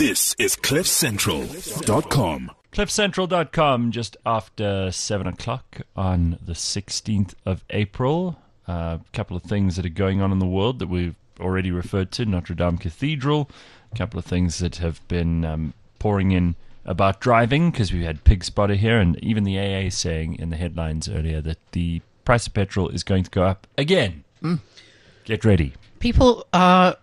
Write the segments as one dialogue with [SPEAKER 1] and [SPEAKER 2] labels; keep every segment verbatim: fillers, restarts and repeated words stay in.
[SPEAKER 1] This is cliff central dot com.
[SPEAKER 2] cliff central dot com, just after seven o'clock on the sixteenth of April. A uh, couple of things that are going on in the world that we've already referred to. Notre Dame Cathedral. A couple of things that have been um, pouring in about driving, because we had Pig Spotter here, and even the A A saying in the headlines earlier that the price of petrol is going to go up again. Mm. Get ready.
[SPEAKER 3] People are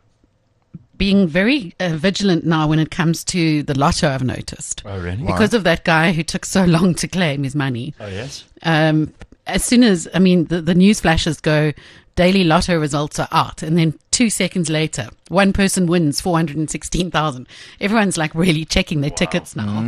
[SPEAKER 3] being very uh, vigilant now when it comes to the lotto, I've noticed.
[SPEAKER 2] Oh, really?
[SPEAKER 3] Because of that guy who took so long to claim his money.
[SPEAKER 2] Oh, yes?
[SPEAKER 3] Um, as soon as, I mean, the, the news flashes go, daily lotto results are out. And then two seconds later, one person wins four hundred sixteen thousand. Everyone's like really checking their wow. tickets now.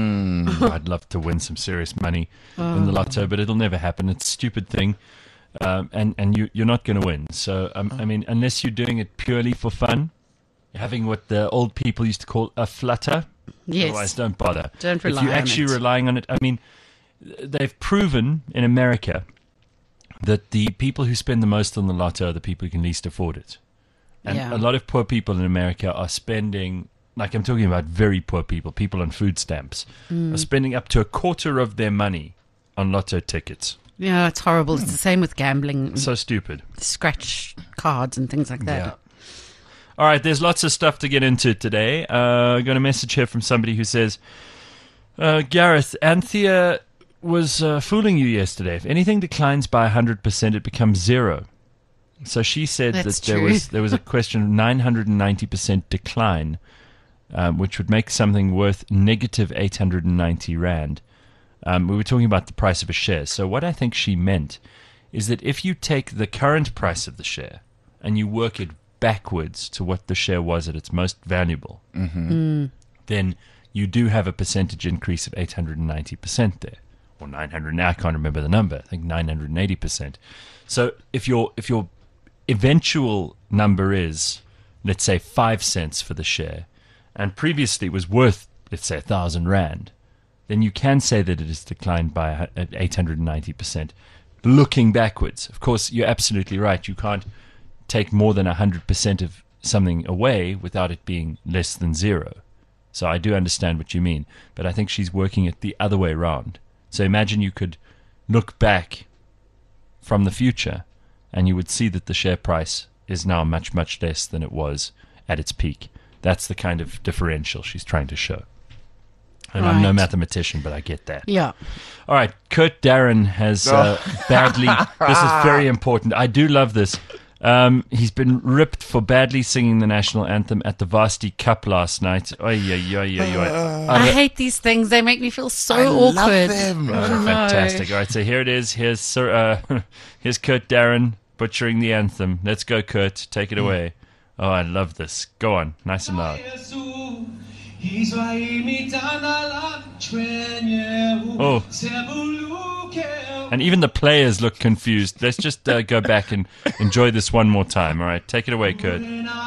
[SPEAKER 2] Mm, I'd love to win some serious money oh. in the lotto, but it'll never happen. It's a stupid thing. Um, and, and you, you're not going to win. So, um, I mean, unless you're doing it purely for fun, having what the old people used to call a flutter.
[SPEAKER 3] Yes.
[SPEAKER 2] Otherwise, don't bother.
[SPEAKER 3] Don't rely
[SPEAKER 2] on it. If you're
[SPEAKER 3] on
[SPEAKER 2] actually
[SPEAKER 3] it.
[SPEAKER 2] relying on it, I mean, they've proven in America that the people who spend the most on the lotto are the people who can least afford it. And
[SPEAKER 3] yeah.
[SPEAKER 2] a lot of poor people in America are spending, like I'm talking about very poor people, people on food stamps, mm. are spending up to a quarter of their money on lotto tickets.
[SPEAKER 3] Yeah, it's horrible. It's the same with gambling.
[SPEAKER 2] So stupid.
[SPEAKER 3] Scratch cards and things like that.
[SPEAKER 2] Yeah. All right, there's lots of stuff to get into today. Uh, I got a message here from somebody who says, uh, Gareth, Anthea was uh, fooling you yesterday. If anything declines by one hundred percent, it becomes zero. So she said
[SPEAKER 3] That's
[SPEAKER 2] that there
[SPEAKER 3] true.
[SPEAKER 2] was there was a question of nine hundred ninety percent decline, um, which would make something worth negative eight hundred ninety rand. Um, we were talking about the price of a share. So what I think she meant is that if you take the current price of the share and you work it backwards to what the share was at its most valuable, mm-hmm. mm. then you do have a percentage increase of eight hundred ninety percent there. Or nine hundred, now I can't remember the number, I think nine hundred eighty percent. So if your if your eventual number is, let's say, five cents for the share, and previously was worth, let's say, a thousand rand, then you can say that it has declined by eight hundred ninety percent. Looking backwards, of course, you're absolutely right. You can't take more than one hundred percent of something away without it being less than zero. So I do understand what you mean, but I think she's working it the other way around. So imagine you could look back from the future and you would see that the share price is now much, much less than it was at its peak. That's the kind of differential she's trying to show. And right. I'm no mathematician, but I get that.
[SPEAKER 3] Yeah.
[SPEAKER 2] All right. Kurt Darren has uh, badly... This is very important. I do love this. Um, he's been ripped for badly singing the national anthem at the Varsity Cup last night. Oy, oy, oy, oy, oy.
[SPEAKER 3] Uh, I hate these things. They make me feel so
[SPEAKER 4] I
[SPEAKER 3] awkward.
[SPEAKER 4] Love them.
[SPEAKER 2] Oh,
[SPEAKER 3] no.
[SPEAKER 2] Fantastic. All right, so here it is. Here's Sir, uh, here's Kurt Darren butchering the anthem. Let's go, Kurt. Take it away. Oh, I love this. Go on. Nice and loud. Oh. And even the players look confused. Let's just uh, go back and enjoy this one more time. All right, take it away, Kurt.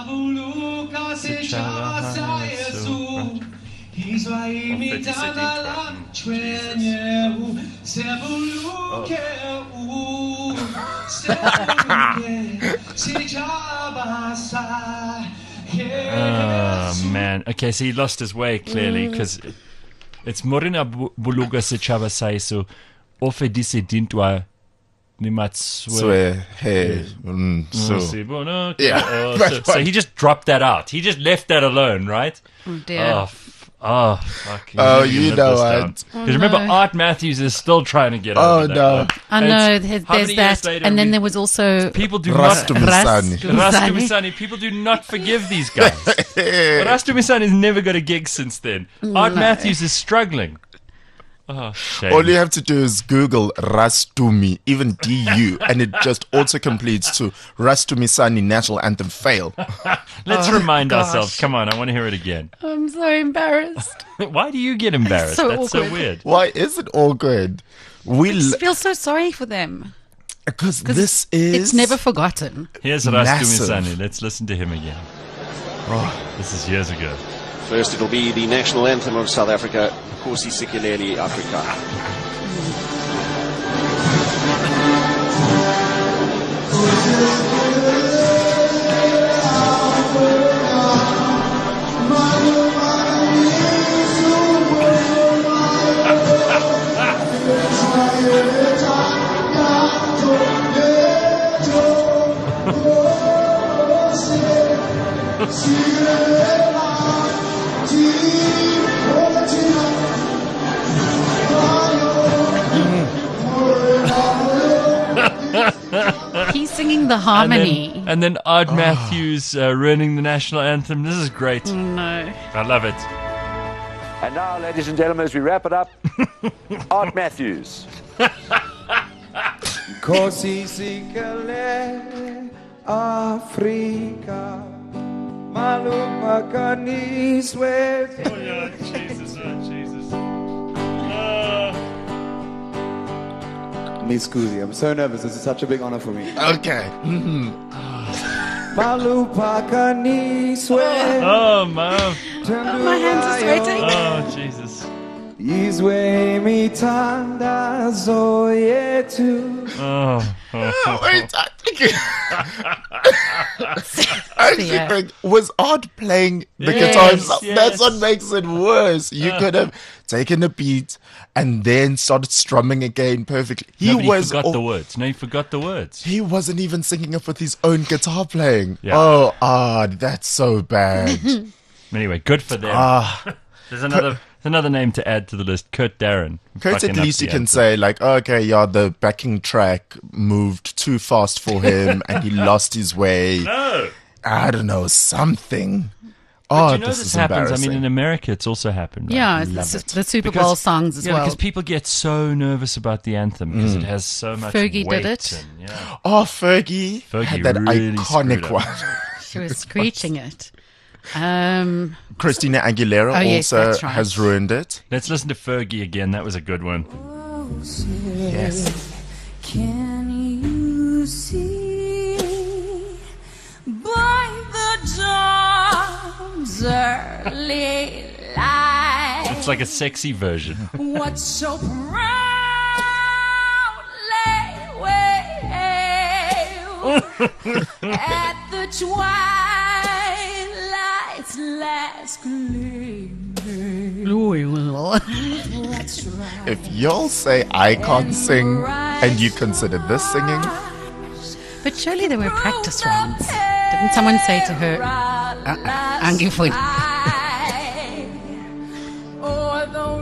[SPEAKER 2] Oh, man. Okay, so he lost his way, clearly, because it's Morena Buluga Sechava Saiso. Ofe dise dintwa nimatswe.
[SPEAKER 4] Hey,
[SPEAKER 2] so
[SPEAKER 4] yeah.
[SPEAKER 2] Oh, so, so he just dropped that out. He just left that alone, right?
[SPEAKER 3] Oh dear.
[SPEAKER 2] Oh, f- oh fuck.
[SPEAKER 4] Oh, you know what?
[SPEAKER 2] Because oh, remember, no. Art Matthews is still trying to get
[SPEAKER 4] oh,
[SPEAKER 2] over that.
[SPEAKER 4] No.
[SPEAKER 3] I know. There's, there's that, later, and then there was also
[SPEAKER 2] people do
[SPEAKER 4] Rastu
[SPEAKER 2] not
[SPEAKER 4] Misani.
[SPEAKER 2] Rastu Misani. People do not forgive these guys. Rastu Misani's never got a gig since then. Art no. Matthews is struggling. Oh, shame.
[SPEAKER 4] All you have to do is Google Rastumi, even D U, and it just auto completes to Rastumi Sani National Anthem fail.
[SPEAKER 2] Let's
[SPEAKER 3] oh,
[SPEAKER 2] remind
[SPEAKER 3] gosh.
[SPEAKER 2] ourselves. Come on, I want to hear it again.
[SPEAKER 3] I'm so embarrassed.
[SPEAKER 2] Why do you get embarrassed?
[SPEAKER 3] So
[SPEAKER 2] That's
[SPEAKER 3] awkward.
[SPEAKER 2] so weird.
[SPEAKER 4] Why is it awkward? We
[SPEAKER 3] I just feel so sorry for them.
[SPEAKER 4] Because this is...
[SPEAKER 3] It's never forgotten.
[SPEAKER 2] Here's Rastumi Sani. Let's listen to him again. Oh, this is years ago.
[SPEAKER 5] First it'll be the national anthem of South Africa, Nkosi Sikelel' Afrika.
[SPEAKER 3] the
[SPEAKER 2] And
[SPEAKER 3] harmony.
[SPEAKER 2] then, and then Ard Matthews uh, ruining the national anthem. This is great.
[SPEAKER 3] No.
[SPEAKER 2] I love it.
[SPEAKER 6] And now, ladies and gentlemen, as we wrap it up, Art Matthews.
[SPEAKER 7] Nkosi sikelele Afrika malupakaniswe.
[SPEAKER 2] Oh, yeah, Jesus, oh, Jesus.
[SPEAKER 7] Miss Kuzi, I'm so nervous. This is such a big honor for me.
[SPEAKER 4] Okay.
[SPEAKER 7] Malupakaniswe.
[SPEAKER 2] Oh, Mom.
[SPEAKER 3] My hands are sweating.
[SPEAKER 2] Oh, Jesus.
[SPEAKER 7] Izwe mithandazo yethu.
[SPEAKER 2] Oh, oh,
[SPEAKER 4] Oh, wait, I think I actually
[SPEAKER 3] Yeah.
[SPEAKER 4] think was Art playing the
[SPEAKER 2] Yes,
[SPEAKER 4] guitar himself.
[SPEAKER 2] yes.
[SPEAKER 4] That's what makes it worse. You could have taken a beat and then started strumming again perfectly. He
[SPEAKER 2] Nobody
[SPEAKER 4] was
[SPEAKER 2] forgot
[SPEAKER 4] al-
[SPEAKER 2] the words. No, he forgot the words.
[SPEAKER 4] he wasn't even singing it with his own guitar playing.
[SPEAKER 2] Yeah.
[SPEAKER 4] Oh, Art, that's so bad.
[SPEAKER 2] Anyway, good for them.
[SPEAKER 4] Ah.
[SPEAKER 2] There's another there's another name to add to the list. Kurt Darren.
[SPEAKER 4] Kurt,
[SPEAKER 2] Fucking
[SPEAKER 4] at
[SPEAKER 2] up
[SPEAKER 4] least
[SPEAKER 2] the
[SPEAKER 4] you can
[SPEAKER 2] anthem.
[SPEAKER 4] say, like, okay, yeah, the backing track moved too fast for him and he lost his way.
[SPEAKER 2] No.
[SPEAKER 4] I don't know, something.
[SPEAKER 2] But
[SPEAKER 4] Oh,
[SPEAKER 2] you know
[SPEAKER 4] this
[SPEAKER 2] this
[SPEAKER 4] is
[SPEAKER 2] happens. I
[SPEAKER 4] embarrassing.
[SPEAKER 2] mean, in America, it's also happened. Right?
[SPEAKER 3] Yeah, it's
[SPEAKER 4] Love
[SPEAKER 3] the,
[SPEAKER 4] it.
[SPEAKER 3] the Super
[SPEAKER 2] Because-
[SPEAKER 3] Bowl songs as
[SPEAKER 2] yeah,
[SPEAKER 3] well.
[SPEAKER 2] because people get so nervous about the anthem because it has so much
[SPEAKER 3] Fergie did
[SPEAKER 2] weight
[SPEAKER 3] it.
[SPEAKER 2] and- yeah.
[SPEAKER 4] Oh, Fergie,
[SPEAKER 2] Fergie
[SPEAKER 4] had that
[SPEAKER 2] really
[SPEAKER 4] iconic
[SPEAKER 2] screwed
[SPEAKER 4] one.
[SPEAKER 2] up.
[SPEAKER 3] She was screeching it. Um,
[SPEAKER 4] Christina Aguilera
[SPEAKER 3] Oh, yes,
[SPEAKER 4] also
[SPEAKER 3] that's right.
[SPEAKER 4] has ruined it.
[SPEAKER 2] Let's listen to Fergie again. That was a good one.
[SPEAKER 4] Yes.
[SPEAKER 8] Can you see by the dawn's early light
[SPEAKER 2] It's like a sexy version.
[SPEAKER 8] what so proudly waved at the twilight's last gleaming? That's right.
[SPEAKER 4] If y'all say I can't sing and you consider this singing,
[SPEAKER 3] but surely there were practice rounds. Didn't someone say to her, uh-uh, Angie Foyd?
[SPEAKER 8] Or the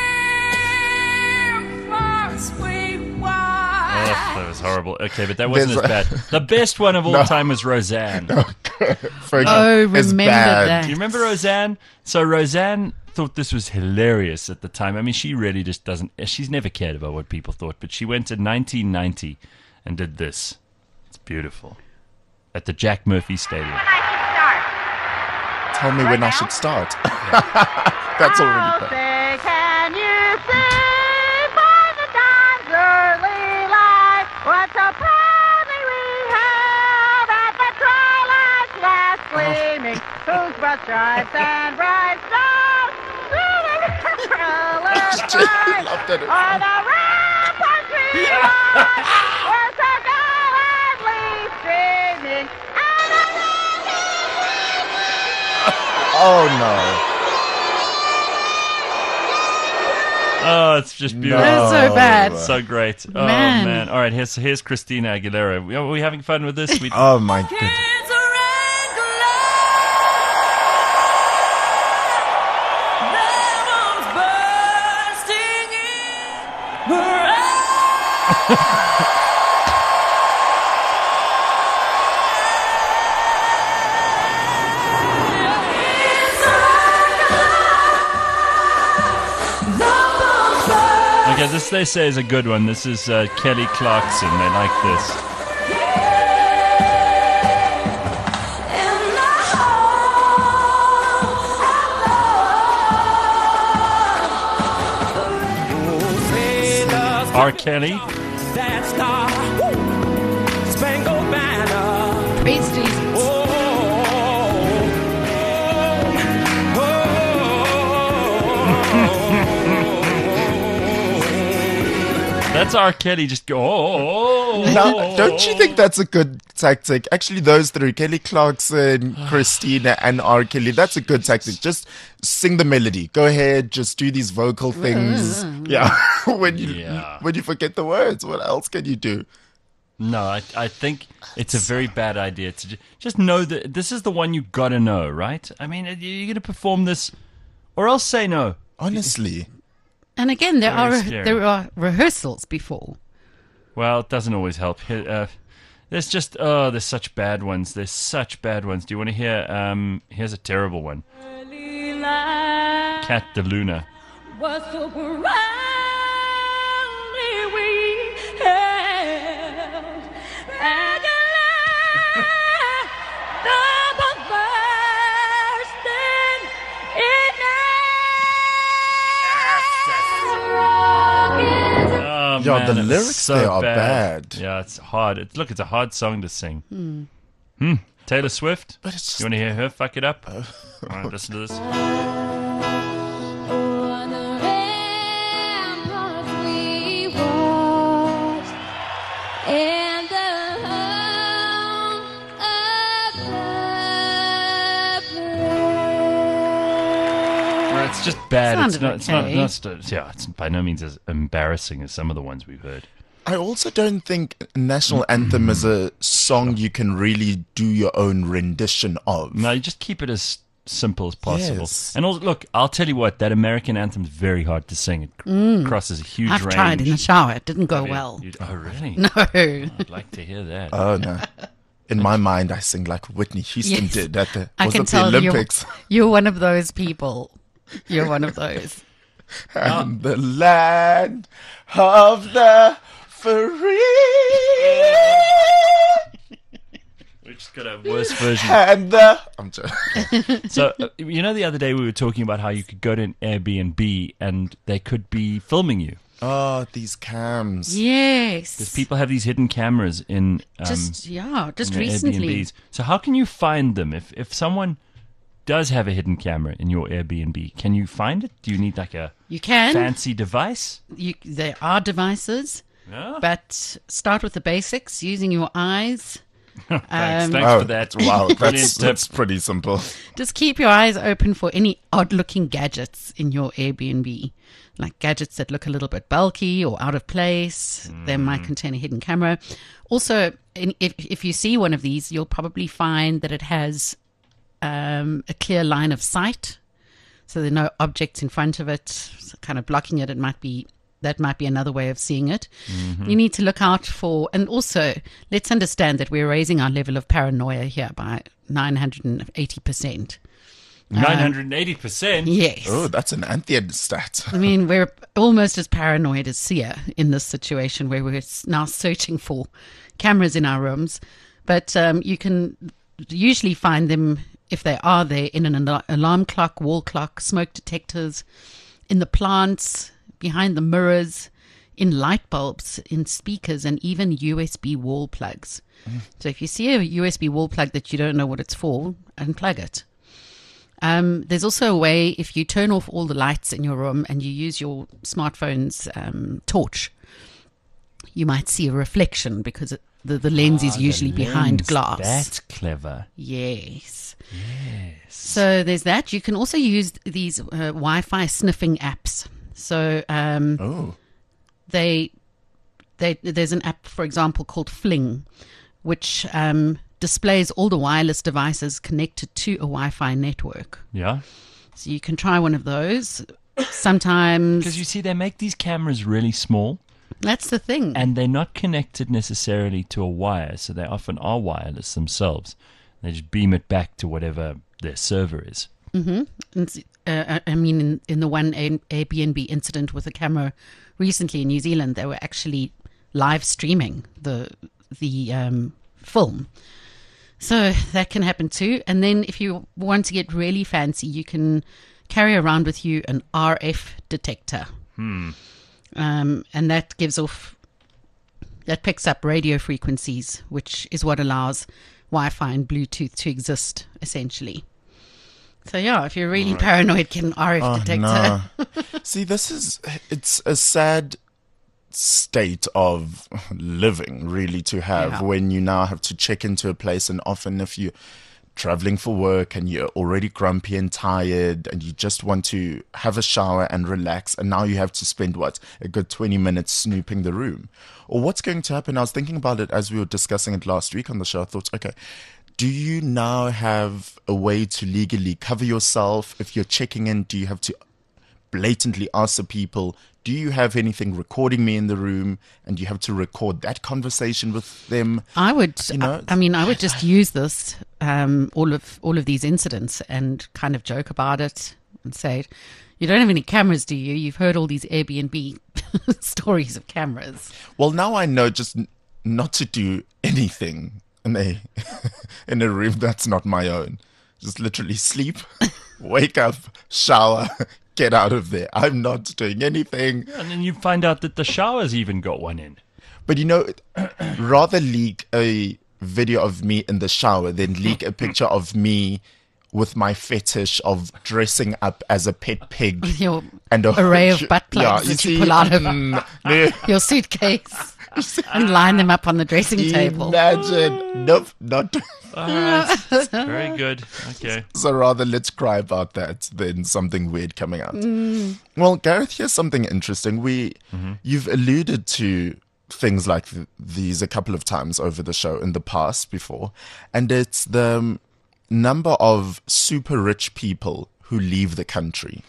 [SPEAKER 8] rivers we
[SPEAKER 2] Oh,
[SPEAKER 8] wide.
[SPEAKER 2] that was horrible. Okay, but that wasn't
[SPEAKER 4] There's
[SPEAKER 2] as bad. The best one of all
[SPEAKER 4] No.
[SPEAKER 2] time was Roseanne.
[SPEAKER 4] Fergie
[SPEAKER 3] Oh,
[SPEAKER 4] is
[SPEAKER 3] remember
[SPEAKER 4] bad.
[SPEAKER 3] that.
[SPEAKER 2] Do you remember Roseanne? So Roseanne thought this was hilarious at the time. I mean, she really just doesn't. She's never cared about what people thought. But she went to nineteen ninety and did this. It's beautiful at the Jack Murphy Stadium.
[SPEAKER 4] Tell me when I should start. That's already bad.
[SPEAKER 9] Can you see by the dawn's early light what so proudly we held at the twilight's last gleaming, whose broad stripes and bright stars
[SPEAKER 4] Jay laughed at it.
[SPEAKER 9] are the ramparts we ride, were so gallantly streaming, and the
[SPEAKER 4] Oh, no.
[SPEAKER 2] Oh, it's just beautiful.
[SPEAKER 3] That's so bad.
[SPEAKER 2] So great. Oh
[SPEAKER 3] Man.
[SPEAKER 2] man. All right, here's here's Christina Aguilera. We- Are we having fun with this? We,
[SPEAKER 4] Oh, my goodness.
[SPEAKER 8] It's a red glare. Lemons bursting in.
[SPEAKER 2] Okay, this they say is a good one. This is uh, Kelly Clarkson. They like this. R. Kelly.
[SPEAKER 10] That star, woo, spangled banner.
[SPEAKER 3] Praise Jesus.
[SPEAKER 10] Oh,
[SPEAKER 2] That's R. Kelly. Just go. Oh, oh,
[SPEAKER 4] Now,
[SPEAKER 2] oh,
[SPEAKER 4] don't you think that's a good tactic? Actually, those three, Kelly Clarkson, Christina, and R. Kelly, that's a good tactic. Just sing the melody. Go ahead, just do these vocal things. Yeah. when you
[SPEAKER 2] Yeah.
[SPEAKER 4] when you forget the words, what else can you do?
[SPEAKER 2] No, I, I think it's a very bad idea to ju- just know that this is the one you gotta know, right? I mean, you're gonna perform this, or else say no.
[SPEAKER 4] Honestly.
[SPEAKER 3] And again, there
[SPEAKER 2] Very
[SPEAKER 3] are
[SPEAKER 2] scary.
[SPEAKER 3] there are rehearsals before.
[SPEAKER 2] Well, it doesn't always help. Here, uh, There's just oh, there's such bad ones. There's such bad ones. Do you want to hear? Um, here's a terrible one. Cat de Luna.
[SPEAKER 8] Was so proudly we held, and the love of bursting in
[SPEAKER 2] Oh,
[SPEAKER 4] Yeah,
[SPEAKER 2] man,
[SPEAKER 4] the
[SPEAKER 2] it was
[SPEAKER 4] lyrics
[SPEAKER 2] so
[SPEAKER 4] there are bad.
[SPEAKER 2] Yeah, it's hard. It's, look, it's a hard song to sing.
[SPEAKER 3] Hmm.
[SPEAKER 2] Hmm. Taylor Swift.
[SPEAKER 4] But it's just-
[SPEAKER 2] You want to hear her fuck it up? All right, listen to this.
[SPEAKER 8] on the ramparts we watched, and the home of the brave.
[SPEAKER 2] Well, it's just bad. It's
[SPEAKER 3] Sounded
[SPEAKER 2] not. It's not,
[SPEAKER 3] okay.
[SPEAKER 2] not. st- Yeah, it's by no means as embarrassing as some of the ones we've heard.
[SPEAKER 4] I also don't think National Anthem is a song you can really do your own rendition of.
[SPEAKER 2] No, you just keep it as simple as possible.
[SPEAKER 4] Yes.
[SPEAKER 2] And also, look, I'll tell you what, that American anthem's very hard to sing. It crosses a huge
[SPEAKER 3] Mm. I've
[SPEAKER 2] range.
[SPEAKER 3] tried in the shower. It didn't go
[SPEAKER 2] Have you?
[SPEAKER 3] well.
[SPEAKER 2] You- oh, really?
[SPEAKER 3] No.
[SPEAKER 2] I'd like to hear that.
[SPEAKER 4] Oh, no. In my mind, I sing like Whitney Houston
[SPEAKER 3] Yes.
[SPEAKER 4] did at the,
[SPEAKER 3] I
[SPEAKER 4] was
[SPEAKER 3] can
[SPEAKER 4] it the
[SPEAKER 3] tell you're,
[SPEAKER 4] Olympics.
[SPEAKER 3] you're one of those people. You're one of those.
[SPEAKER 4] And the land of the free
[SPEAKER 2] We've just got a worse version.
[SPEAKER 4] and the... I'm joking.
[SPEAKER 2] So, uh, you know, the other day we were talking about how you could go to an Airbnb and they could be filming you.
[SPEAKER 4] Oh, these cams.
[SPEAKER 3] Yes.
[SPEAKER 2] Because people have these hidden cameras in um,
[SPEAKER 3] just yeah, just
[SPEAKER 2] in their
[SPEAKER 3] recently.
[SPEAKER 2] Airbnbs. So how can you find them? If if someone does have a hidden camera in your Airbnb, can you find it? Do you need like a
[SPEAKER 3] You can.
[SPEAKER 2] fancy device?
[SPEAKER 3] You, there are devices,
[SPEAKER 2] Yeah.
[SPEAKER 3] but start with the basics using your eyes.
[SPEAKER 2] Thanks,
[SPEAKER 3] Um,
[SPEAKER 2] thanks
[SPEAKER 4] Oh,
[SPEAKER 2] for that.
[SPEAKER 4] wow,
[SPEAKER 2] Brilliant
[SPEAKER 4] that's,
[SPEAKER 2] tip.
[SPEAKER 4] that's pretty simple.
[SPEAKER 3] Just keep your eyes open for any odd looking gadgets in your Airbnb, like gadgets that look a little bit bulky or out of place. They might contain a hidden camera. Also, in, if, if you see one of these, you'll probably find that it has um, a clear line of sight. So there are no objects in front of it, so kind of blocking it. It might be that might be another way of seeing it. You need to look out for, and also let's understand that we're raising our level of paranoia here by nine hundred eighty percent.
[SPEAKER 2] nine hundred eighty percent?
[SPEAKER 3] Yes.
[SPEAKER 4] Oh, that's an Anthean stat.
[SPEAKER 3] I mean, we're almost as paranoid as Sia in this situation where we're s- now searching for cameras in our rooms. But um, you can usually find them, if they are there, in an al- alarm clock, wall clock, smoke detectors, in the plants, behind the mirrors, in light bulbs, in speakers, and even U S B wall plugs. So if you see a U S B wall plug that you don't know what it's for, unplug it. Um, there's also a way, if you turn off all the lights in your room and you use your smartphone's um, torch, you might see a reflection because it, the, the lens is
[SPEAKER 2] Ah, the
[SPEAKER 3] usually behind
[SPEAKER 2] lens.
[SPEAKER 3] glass.
[SPEAKER 2] That's clever.
[SPEAKER 3] Yes.
[SPEAKER 2] Yes.
[SPEAKER 3] So there's that. You can also use these uh, Wi-Fi sniffing apps. So um,
[SPEAKER 4] Oh.
[SPEAKER 3] they, they, there's an app, for example, called Fling, which um, displays all the wireless devices connected to a Wi-Fi network.
[SPEAKER 2] Yeah.
[SPEAKER 3] So you can try one of those. Sometimes
[SPEAKER 2] Because you see, they make these cameras really small
[SPEAKER 3] that's the thing.
[SPEAKER 2] and they're not connected necessarily to a wire. So they often are wireless themselves. They just beam it back to whatever their server is.
[SPEAKER 3] And, uh, I mean, in, in the one A- Airbnb incident with a camera recently in New Zealand, they were actually live streaming the the um, film. So that can happen too. And then if you want to get really fancy, you can carry around with you an R F detector.
[SPEAKER 2] Hmm.
[SPEAKER 3] Um, and that gives off, that picks up radio frequencies, which is what allows Wi-Fi and Bluetooth to exist, essentially. So yeah, if you're really paranoid, get an R F
[SPEAKER 4] Oh,
[SPEAKER 3] detector.
[SPEAKER 4] no. See, this is, it's a sad state of living, really, to have
[SPEAKER 3] Yeah.
[SPEAKER 4] when you now have to check into a place, and often if you're traveling for work and you're already grumpy and tired and you just want to have a shower and relax, and now you have to spend what, a good twenty minutes snooping the room, or what's going to happen. I was thinking about it as we were discussing it last week on the show. I thought, okay, do you now have a way to legally cover yourself if you're checking in? Do you have to blatantly ask the people, do you have anything recording me in the room? And you have to record that conversation with them.
[SPEAKER 3] I would,
[SPEAKER 4] You know,
[SPEAKER 3] I, I mean, I would just use this, um, all of all of these incidents, and kind of joke about it and say, "You don't have any cameras, do you? You've heard all these Airbnb stories of cameras."
[SPEAKER 4] Well, now I know just n- not to do anything in a in a room that's not my own. Just literally sleep, wake up, shower, get out of there. I'm not doing anything.
[SPEAKER 2] And then you find out that the shower's even got one in.
[SPEAKER 4] But you know, rather leak a video of me in the shower than leak a picture of me with my fetish of dressing up as a pet pig.
[SPEAKER 3] Your
[SPEAKER 4] and a
[SPEAKER 3] array of butt plugs
[SPEAKER 4] Yeah,
[SPEAKER 3] that you
[SPEAKER 4] see,
[SPEAKER 3] pull out of
[SPEAKER 4] mm, no.
[SPEAKER 3] your suitcase and line them up on the dressing table.
[SPEAKER 4] Imagine. Nope, not.
[SPEAKER 2] All right. Very good. Okay.
[SPEAKER 4] So rather let's cry about that than something weird coming out.
[SPEAKER 3] Mm.
[SPEAKER 4] Well, Gareth, here's something interesting. We, You've alluded to things like th- these a couple of times over the show in the past before, and it's the um, number of super rich people who leave the country.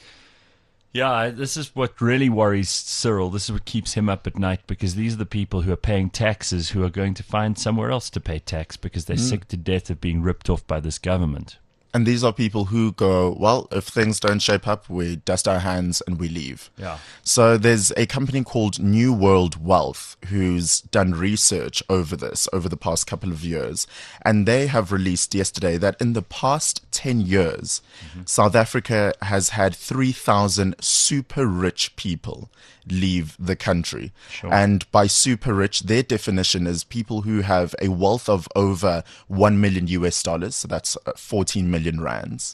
[SPEAKER 2] Yeah, this is what really worries Cyril. This is what keeps him up at night, because these are the people who are paying taxes who are going to find somewhere else to pay tax because they're
[SPEAKER 4] Mm.
[SPEAKER 2] sick to death of being ripped off by this government.
[SPEAKER 4] And these are people who go, well, if things don't shape up, we dust our hands and we leave.
[SPEAKER 2] Yeah.
[SPEAKER 4] So there's a company called New World Wealth who's done research over this over the past couple of years. And they have released yesterday that in the past ten years,
[SPEAKER 2] Mm-hmm.
[SPEAKER 4] South Africa has had three thousand super rich people leave the country.
[SPEAKER 2] Sure.
[SPEAKER 4] And by super rich, their definition is people who have a wealth of over one million U S dollars. So that's uh, fourteen million rands.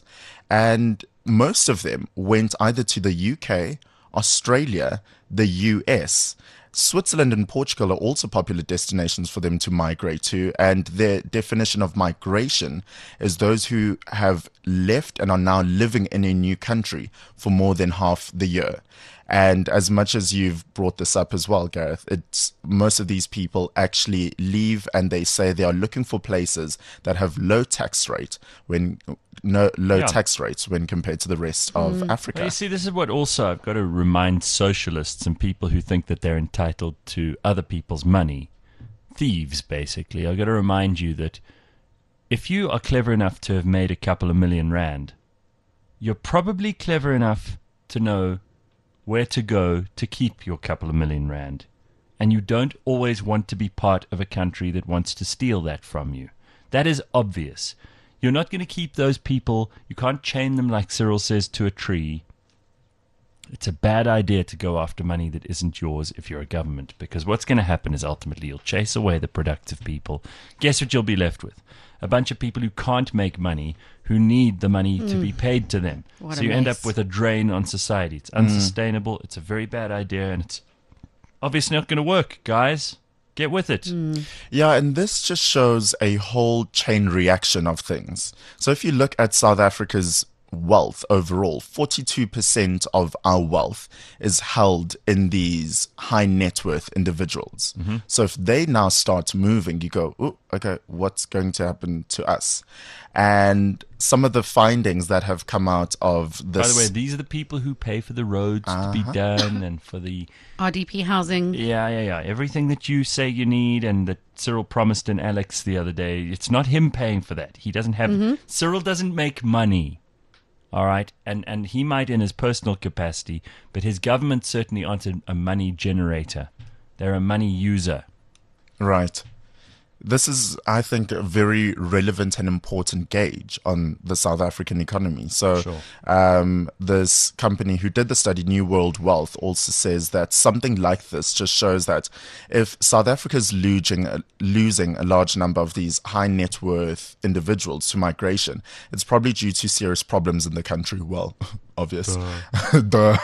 [SPEAKER 4] And most of them went either to the U K, Australia, the U S. Switzerland and Portugal are also popular destinations for them to migrate to, and their definition of migration is those who have left and are now living in a new country for more than half the year. And as much as you've brought this up as well, Gareth, it's most of these people actually leave and they say they are looking for places that have low tax rate when no low
[SPEAKER 2] Yeah.
[SPEAKER 4] tax rates when compared to the rest of Africa.
[SPEAKER 2] Well, you see, this is what also I've got to remind socialists and people who think that they're entitled to other people's money, thieves basically. I've got to remind you that if you are clever enough to have made a couple of million rand, you're probably clever enough to know where to go to keep your couple of million rand. And you don't always want to be part of a country that wants to steal that from you. That is obvious. You're not going to keep those people, you can't chain them like Cyril says to a tree. It's a bad idea to go after money that isn't yours if you're a government, because what's going to happen is ultimately you'll chase away the productive people. Guess what you'll be left with? A bunch of people who can't make money, who need the money to be paid to them.
[SPEAKER 3] What
[SPEAKER 2] so
[SPEAKER 3] a
[SPEAKER 2] you end
[SPEAKER 3] mess.
[SPEAKER 2] up with a drain on society. It's unsustainable. It's a very bad idea, and it's obviously not going to work, guys. Get with it.
[SPEAKER 4] Yeah, and this just shows a whole chain reaction of things. So if you look at South Africa's wealth overall, forty-two percent of our wealth is held in these high net worth individuals.
[SPEAKER 2] Mm-hmm.
[SPEAKER 4] So if they now start moving, you go, oh, okay, what's going to happen to us? And some of the findings that have come out of this.
[SPEAKER 2] By the way, these are the people who pay for the roads to be done and for the...
[SPEAKER 3] R D P housing.
[SPEAKER 2] Yeah, yeah, yeah. Everything that you say you need and that Cyril promised in Alex the other day, it's not him paying for that. He doesn't have... Cyril doesn't make money. All right? And and he might in his personal capacity, but his government certainly aren't a, a money generator. They're a money user.
[SPEAKER 4] Right. This is, I think, a very relevant and important gauge on the South African economy. So,
[SPEAKER 2] Sure.
[SPEAKER 4] um, this company who did the study, New World Wealth, also says that something like this just shows that if South Africa is losing, losing a large number of these high net worth individuals to migration, it's probably due to serious problems in the country. Well, obvious. Duh.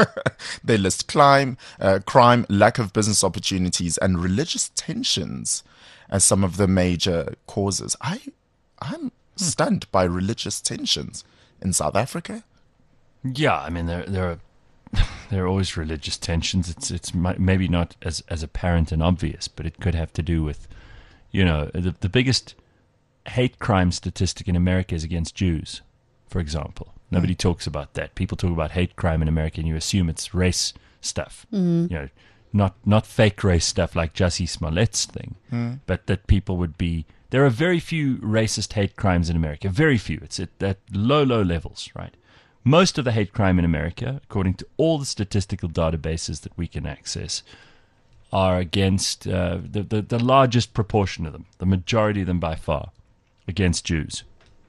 [SPEAKER 4] They list crime, uh, crime, lack of business opportunities, and religious tensions as some of the major causes. I, I'm stunned by religious tensions in South Africa.
[SPEAKER 2] Yeah, I mean, there there are there are always religious tensions. It's it's mi- maybe not as as apparent and obvious, but it could have to do with, you know, the the biggest hate crime statistic in America is against Jews, for example. Nobody talks about that. People talk about hate crime in America, and you assume it's race stuff. You know, not not fake race stuff like Jussie Smollett's thing, but that people would be. There are very few racist hate crimes in America. Very few. It's at, at low, low levels, right? Most of the hate crime in America, according to all the statistical databases that we can access, are against uh, the, the the largest proportion of them, the majority of them by far, against Jews.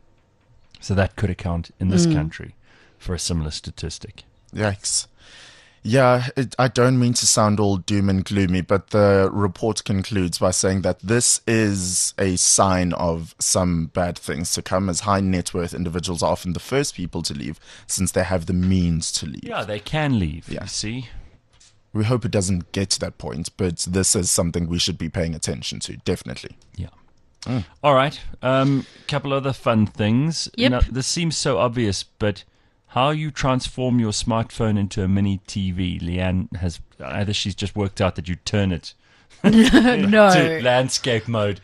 [SPEAKER 2] So that could account in this country for a similar statistic.
[SPEAKER 4] Yikes. Yeah, it, I don't mean to sound all doom and gloomy, but the report concludes by saying that this is a sign of some bad things to come, as high net worth individuals are often the first people to leave since they have the means to leave.
[SPEAKER 2] Yeah, they can leave,
[SPEAKER 4] Yeah.
[SPEAKER 2] you see.
[SPEAKER 4] We hope it doesn't get to that point, but this is something we should be paying attention to, definitely.
[SPEAKER 2] Yeah. All right. A um, couple other fun things.
[SPEAKER 3] Yep.
[SPEAKER 2] Now, this seems so obvious, but how you transform your smartphone into a mini T V, Leanne has either she's just worked out that you turn it
[SPEAKER 3] no.
[SPEAKER 2] to landscape mode.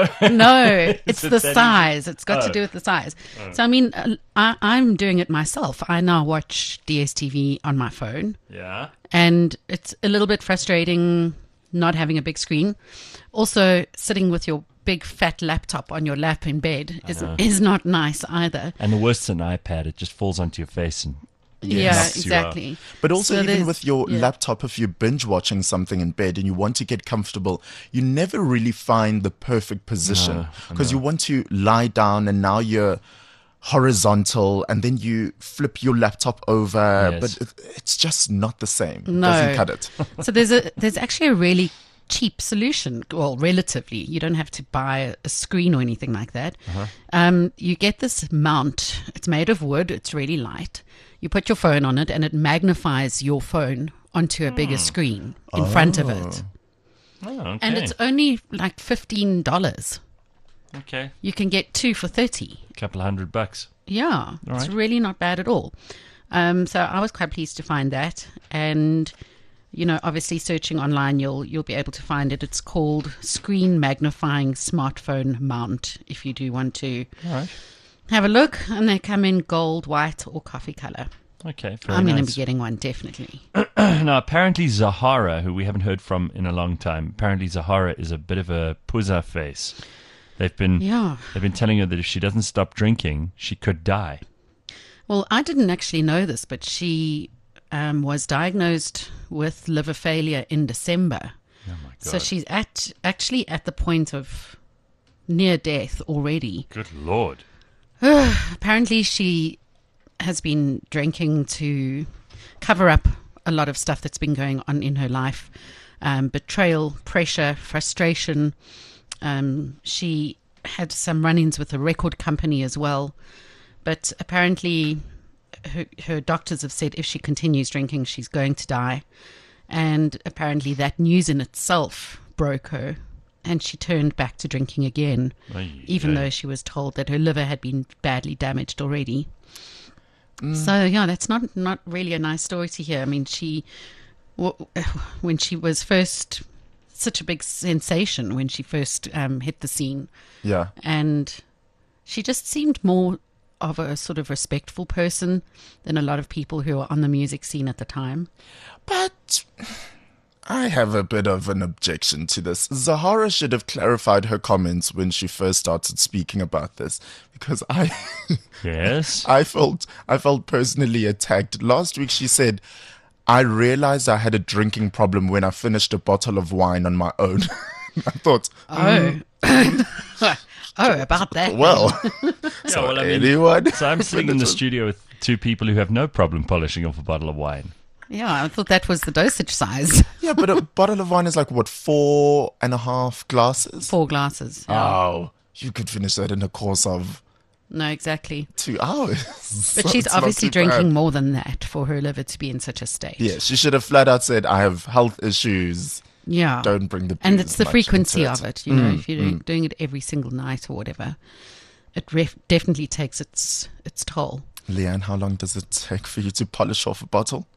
[SPEAKER 3] No, it's
[SPEAKER 2] it
[SPEAKER 3] the
[SPEAKER 2] that
[SPEAKER 3] size. It's got
[SPEAKER 2] Oh.
[SPEAKER 3] to do with the size. So, I mean, uh, I, I'm doing it myself. I now watch D S T V on my phone,
[SPEAKER 2] Yeah.
[SPEAKER 3] and it's a little bit frustrating not having a big screen. Also, sitting with your big fat laptop on your lap in bed is, is not nice either.
[SPEAKER 2] And the worst an iPad, it just falls onto your face and
[SPEAKER 3] Yeah,
[SPEAKER 2] knocks you out.
[SPEAKER 3] exactly.
[SPEAKER 4] But also,
[SPEAKER 3] So
[SPEAKER 4] even
[SPEAKER 3] there's-
[SPEAKER 4] with your
[SPEAKER 3] yeah.
[SPEAKER 4] laptop, if you're binge watching something in bed and you want to get comfortable, you never really find the perfect position
[SPEAKER 2] No,
[SPEAKER 4] because you want to lie down and now you're horizontal and then you flip your laptop over,
[SPEAKER 2] Yes.
[SPEAKER 4] but it, it's just not the same. It
[SPEAKER 3] No.
[SPEAKER 4] doesn't cut it.
[SPEAKER 3] So there's a there's actually a really cheap solution. Well, relatively, you don't have to buy a screen or anything like that. Um, you get this mount. It's made of wood. It's really light. You put your phone on it, and it magnifies your phone onto a bigger screen in front of it.
[SPEAKER 2] Oh, okay.
[SPEAKER 3] And it's only like fifteen dollars.
[SPEAKER 2] okay.
[SPEAKER 3] You can get two for thirty.
[SPEAKER 2] A couple of hundred bucks.
[SPEAKER 3] Yeah,
[SPEAKER 2] All
[SPEAKER 3] it's
[SPEAKER 2] right.
[SPEAKER 3] really not bad at all. Um, so I was quite pleased to find that, and you know, obviously searching online, you'll you'll be able to find it. It's called Screen Magnifying Smartphone Mount. If you do want to
[SPEAKER 2] All right.
[SPEAKER 3] have a look, and they come in gold, white, or coffee color.
[SPEAKER 2] Okay. Very
[SPEAKER 3] I'm going to
[SPEAKER 2] nice.
[SPEAKER 3] be getting one definitely.
[SPEAKER 2] Now, apparently Zahara, who we haven't heard from in a long time, apparently Zahara is a bit of a puzza face. They've been
[SPEAKER 3] Yeah.
[SPEAKER 2] they've been telling her that if she doesn't stop drinking, she could die.
[SPEAKER 3] Well, I didn't actually know this, but she um, was diagnosed with liver failure in December.
[SPEAKER 2] Oh my god.
[SPEAKER 3] So she's at actually at the point of near death already.
[SPEAKER 2] Good lord.
[SPEAKER 3] Apparently, she has been drinking to cover up a lot of stuff that's been going on in her life. Um, betrayal, pressure, frustration. Um, she had some run-ins with a record company as well. But apparently, her, her doctors have said if she continues drinking, she's going to die. And apparently that news in itself broke her. And she turned back to drinking again,
[SPEAKER 2] Ay,
[SPEAKER 3] even
[SPEAKER 2] ay.
[SPEAKER 3] though she was told that her liver had been badly damaged already. So, yeah, that's not, not really a nice story to hear. I mean, she, w- when she was first, such a big sensation when she first um, hit the scene.
[SPEAKER 4] Yeah.
[SPEAKER 3] And she just seemed more of a sort of respectful person than a lot of people who were on the music scene at the time.
[SPEAKER 4] But I have a bit of an objection to this. Zahara should have clarified her comments when she first started speaking about this, because I
[SPEAKER 2] Yes.
[SPEAKER 4] I felt I felt personally attacked. Last week she said, I realized I had a drinking problem when I finished a bottle of wine on my own. I thought,
[SPEAKER 3] Oh. Oh, about that.
[SPEAKER 4] well,
[SPEAKER 2] Yeah,
[SPEAKER 4] so
[SPEAKER 2] well, I mean,
[SPEAKER 4] anyone?
[SPEAKER 2] So I'm sitting in the studio with two people who have no problem polishing off a bottle of wine.
[SPEAKER 3] Yeah, I thought that was the dosage size.
[SPEAKER 4] Yeah, but a bottle of wine is like, what, four and a half glasses?
[SPEAKER 3] Four glasses. Yeah.
[SPEAKER 4] Oh, you could finish that in a course of
[SPEAKER 3] No, exactly.
[SPEAKER 4] two hours.
[SPEAKER 3] But
[SPEAKER 4] So
[SPEAKER 3] she's
[SPEAKER 4] it's not
[SPEAKER 3] obviously
[SPEAKER 4] too bad.
[SPEAKER 3] drinking more than that for her liver to be in such a state.
[SPEAKER 4] Yeah, she should have flat out said, I have health issues.
[SPEAKER 3] Yeah.
[SPEAKER 4] Don't bring the
[SPEAKER 3] And
[SPEAKER 4] booze
[SPEAKER 3] it's the
[SPEAKER 4] much
[SPEAKER 3] frequency
[SPEAKER 4] into
[SPEAKER 3] of it. You know,
[SPEAKER 4] Mm,
[SPEAKER 3] if you're doing, doing it every single night or whatever, it ref- definitely takes its its toll.
[SPEAKER 4] Leanne, how long does it take for you to polish off a bottle?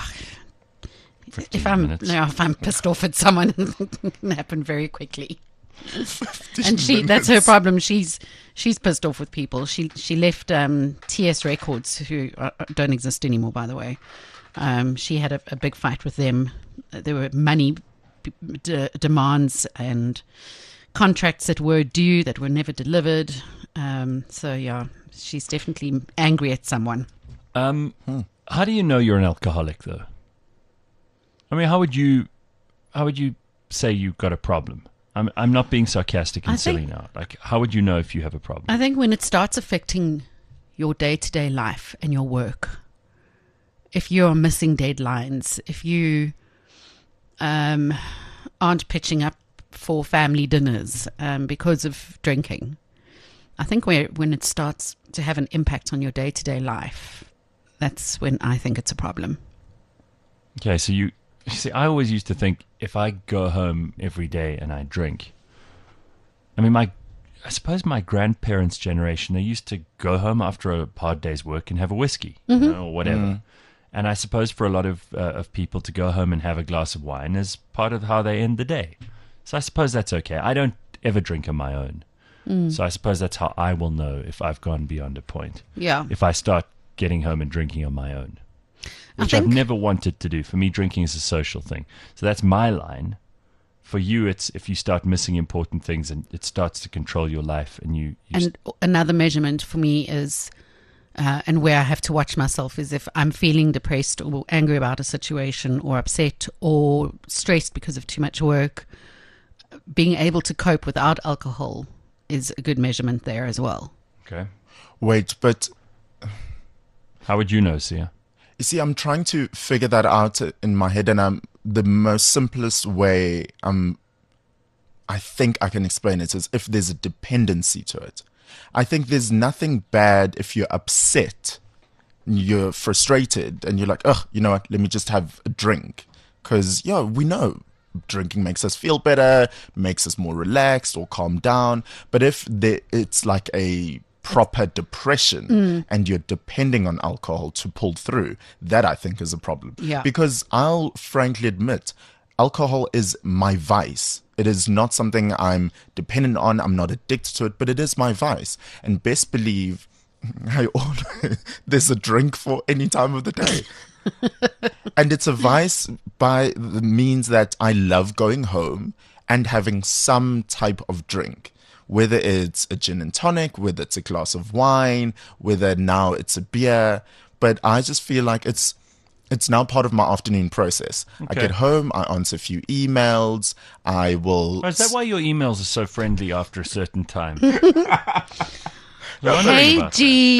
[SPEAKER 3] If I'm
[SPEAKER 2] minutes.
[SPEAKER 3] no, if I'm pissed off at someone, it can happen very quickly. And she that's her problem. She's she's pissed off with people. She she left um, T S Records, who uh, don't exist anymore, by the way. Um, she had a, a big fight with them. There were money d- demands and contracts that were due that were never delivered. Um, so yeah, she's definitely angry at someone.
[SPEAKER 2] Um, hmm. How do you know you're an alcoholic, though? I mean, how would you how would you say you've got a problem? I'm I'm not being sarcastic and
[SPEAKER 3] I
[SPEAKER 2] silly
[SPEAKER 3] think-
[SPEAKER 2] now. Like, how would you know if you have a problem?
[SPEAKER 3] I think when it starts affecting your day-to-day life and your work, if you're missing deadlines, if you um, aren't pitching up for family dinners um, because of drinking, I think where, when it starts to have an impact on your day-to-day life, that's when I think it's a problem.
[SPEAKER 2] Okay, so you, you see, I always used to think if I go home every day and I drink, I mean, my, I suppose my grandparents' generation, they used to go home after a hard day's work and have a whiskey,
[SPEAKER 3] Mhm.
[SPEAKER 2] you know, or whatever.
[SPEAKER 4] Mm.
[SPEAKER 2] And I suppose for a lot of uh, of people to go home and have a glass of wine is part of how they end the day. So I suppose that's okay. I don't ever drink on my own.
[SPEAKER 3] Mm.
[SPEAKER 2] So I suppose that's how I will know if I've gone beyond a point.
[SPEAKER 3] Yeah.
[SPEAKER 2] If I start getting home and drinking on my own,
[SPEAKER 3] I
[SPEAKER 2] which I've
[SPEAKER 3] think-
[SPEAKER 2] never wanted to do. For me, drinking is a social thing. So that's my line. For you, it's if you start missing important things and it starts to control your life and you... you
[SPEAKER 3] And another measurement for me is, uh, and where I have to watch myself, is if I'm feeling depressed or angry about a situation or upset or stressed because of too much work, being able to cope without alcohol is a good measurement there as well.
[SPEAKER 2] Okay.
[SPEAKER 4] Wait, but
[SPEAKER 2] how would you know, Sia?
[SPEAKER 4] You see, I'm trying to figure that out in my head, and I'm the most simplest way um, I think I can explain it is if there's a dependency to it. I think there's nothing bad if you're upset, you're frustrated, and you're like, ugh, you know what, let me just have a drink. Because, yeah, we know drinking makes us feel better, makes us more relaxed or calm down. But if there, it's like a proper depression
[SPEAKER 3] Mm.
[SPEAKER 4] and you're depending on alcohol to pull through, that I think is a problem.
[SPEAKER 3] Yeah.
[SPEAKER 4] Because I'll frankly admit, alcohol is my vice. It is not something I'm dependent on. I'm not addicted to it, but it is my vice. And best believe I order, there's a drink for any time of the day. And it's a vice by the means that I love going home and having some type of drink. Whether it's a gin and tonic, whether it's a glass of wine, whether now it's a beer. But I just feel like it's it's now part of my afternoon process. I
[SPEAKER 2] Okay.
[SPEAKER 4] get home, I answer a few emails, I will...
[SPEAKER 2] Oh, is that why your emails are so friendly after a certain time?
[SPEAKER 3] Hey, G.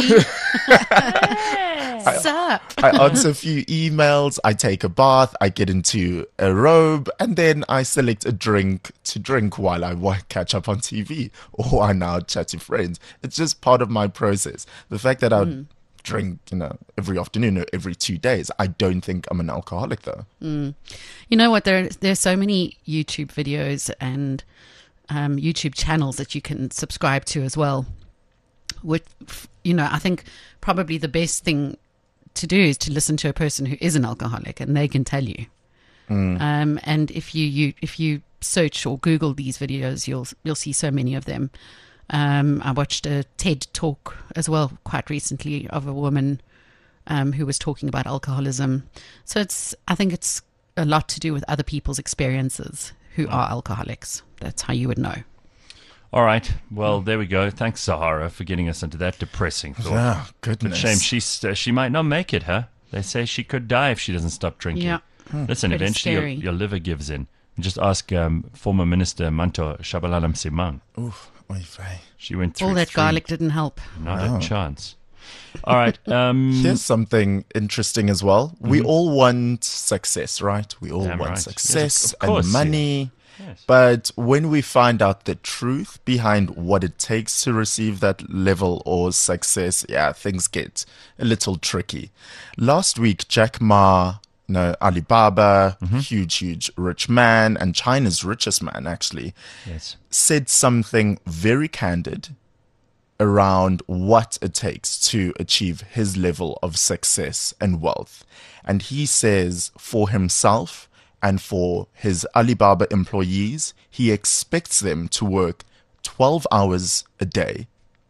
[SPEAKER 3] Sup?
[SPEAKER 4] I answer a few emails, I take a bath, I get into a robe, and then I select a drink to drink while I wa- catch up on T V or I now chat to friends. It's just part of my process. The fact that I would
[SPEAKER 3] Mm.
[SPEAKER 4] drink, you know, every afternoon or every two days, I don't think I'm an alcoholic though.
[SPEAKER 3] Mm. You know what? There, there's so many YouTube videos and um, YouTube channels that you can subscribe to as well. With, you know, I think probably the best thing to do is to listen to a person who is an alcoholic, and they can tell you.
[SPEAKER 4] Mm.
[SPEAKER 3] Um, and if you, you if you search or Google these videos, you'll you'll see so many of them. Um, I watched a TED talk as well quite recently of a woman um, who was talking about alcoholism. So it's I think it's a lot to do with other people's experiences who are alcoholics. That's how you would know.
[SPEAKER 2] All right. Well, there we go. Thanks, Sahara, for getting us into that depressing thought.
[SPEAKER 4] Yeah,
[SPEAKER 2] But
[SPEAKER 4] goodness.
[SPEAKER 2] shame she's, uh, she might not make it, huh? They say she could die if she doesn't stop drinking.
[SPEAKER 3] Yeah.
[SPEAKER 2] Listen,
[SPEAKER 3] Pretty
[SPEAKER 2] eventually your,
[SPEAKER 3] scary.
[SPEAKER 2] your liver gives in. Just ask um, former Minister Manto Shabalala Msimang.
[SPEAKER 4] Oof, oy vey.
[SPEAKER 2] She went through
[SPEAKER 3] All that
[SPEAKER 2] three-
[SPEAKER 3] garlic didn't help.
[SPEAKER 2] Not
[SPEAKER 4] No.
[SPEAKER 2] a chance. All right. Um,
[SPEAKER 4] Here's something interesting as well. We
[SPEAKER 2] Mhm.
[SPEAKER 4] all want success, right? We all
[SPEAKER 2] Damn
[SPEAKER 4] want
[SPEAKER 2] right.
[SPEAKER 4] success
[SPEAKER 2] Yes, of- of course,
[SPEAKER 4] and money.
[SPEAKER 2] Yes.
[SPEAKER 4] But when we find out the truth behind what it takes to receive that level or success, yeah, things get a little tricky. Last week, Jack Ma, you know, Alibaba,
[SPEAKER 2] Mm-hmm.
[SPEAKER 4] huge, huge rich man, and China's richest man, actually,
[SPEAKER 2] Yes.
[SPEAKER 4] said something very candid around what it takes to achieve his level of success and wealth. And he says for himself And for his Alibaba employees, he expects them to work twelve hours a day,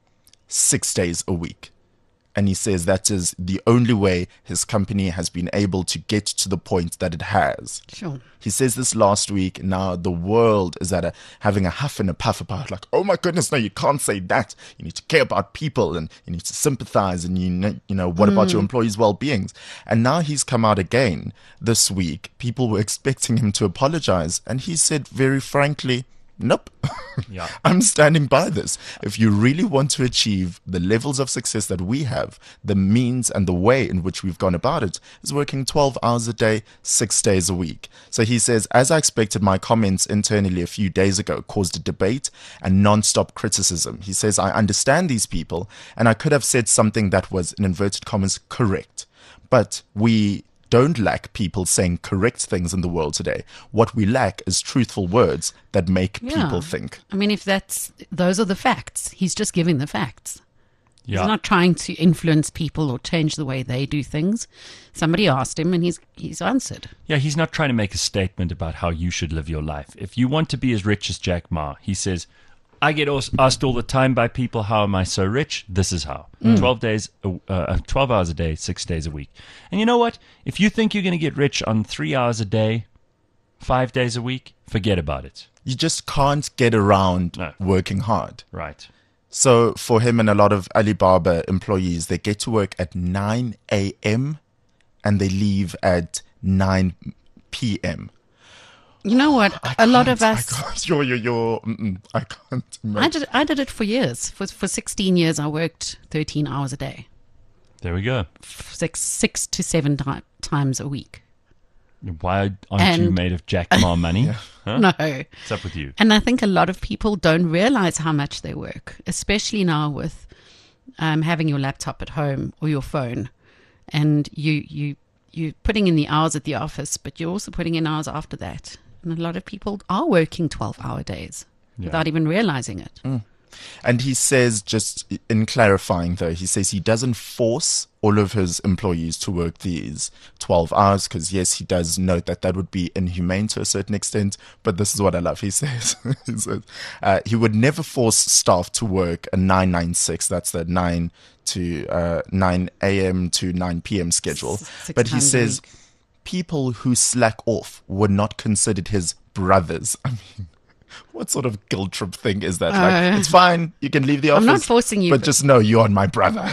[SPEAKER 4] six days a week. And he says that is the only way his company has been able to get to the point that it has.
[SPEAKER 3] Sure.
[SPEAKER 4] He says this last week. Now the world is at a, having a huff and a puff about, like, oh my goodness, no, you can't say that. You need to care about people and you need to sympathize and you know, you know what mm. about your employees' well-beings? And now he's come out again this week. People were expecting him to apologize, and he said very frankly, nope.
[SPEAKER 2] Yeah.
[SPEAKER 4] I'm standing by this. If you really want to achieve the levels of success that we have, the means and the way in which we've gone about it is working twelve hours a day, six days a week. So he says, as I expected, my comments internally a few days ago caused a debate and non-stop criticism. He says, I understand these people, and I could have said something that was, in inverted commas, correct. But we don't lack people saying correct things in the world today. What we lack is truthful words that make
[SPEAKER 3] Yeah.
[SPEAKER 4] people think.
[SPEAKER 3] I mean, if that's, those are the facts. He's just giving the facts.
[SPEAKER 2] Yeah.
[SPEAKER 3] He's not trying to influence people or change the way they do things. Somebody asked him and he's he's answered.
[SPEAKER 2] Yeah, he's not trying to make a statement about how you should live your life. If you want to be as rich as Jack Ma, he says, I get asked all the time by people, how am I so rich? This is how.
[SPEAKER 3] Mm.
[SPEAKER 2] twelve days, uh, twelve hours a day, six days a week. And you know what? If you think you're going to get rich on three hours a day, five days a week, forget about it.
[SPEAKER 4] You just can't get around
[SPEAKER 2] No.
[SPEAKER 4] working hard.
[SPEAKER 2] Right.
[SPEAKER 4] So for him and a lot of Alibaba employees, they get to work at nine a.m. and they leave at nine p.m.
[SPEAKER 3] You know what?
[SPEAKER 4] I
[SPEAKER 3] A lot
[SPEAKER 4] can't-
[SPEAKER 3] of us.
[SPEAKER 4] I can't, you're, you're, you're, mm-mm, I can't
[SPEAKER 3] I
[SPEAKER 4] imagine.
[SPEAKER 3] did. I did it for years. For for sixteen years, I worked thirteen hours a day,
[SPEAKER 2] There we go.
[SPEAKER 3] six six to seven ti- times a week.
[SPEAKER 2] Why aren't you
[SPEAKER 3] And-
[SPEAKER 2] made of Jack Ma money? Huh?
[SPEAKER 3] No,
[SPEAKER 2] What's up with you?
[SPEAKER 3] and I think a lot of people don't realize how much they work, especially now with um, having your laptop at home or your phone, and you you you're putting in the hours at the office, but you're also putting in hours after that. And a lot of people are working twelve-hour days
[SPEAKER 2] Yeah.
[SPEAKER 3] without even realizing it.
[SPEAKER 4] And he says, just in clarifying though, he says he doesn't force all of his employees to work these twelve hours because, yes, he does note that that would be inhumane to a certain extent. But this is what I love. He says, he, says uh, he would never force staff to work a nine nine six. That's the nine to uh, nine a.m. to nine p.m. schedule.
[SPEAKER 3] S- six
[SPEAKER 4] But he
[SPEAKER 3] times a
[SPEAKER 4] says
[SPEAKER 3] week.
[SPEAKER 4] people who slack off were not considered his brothers. I mean, what sort of guilt trip thing is that? Like,
[SPEAKER 3] Uh,
[SPEAKER 4] it's fine, you can leave the office.
[SPEAKER 3] I'm not forcing you,
[SPEAKER 4] but
[SPEAKER 3] but-
[SPEAKER 4] just know you're my brother.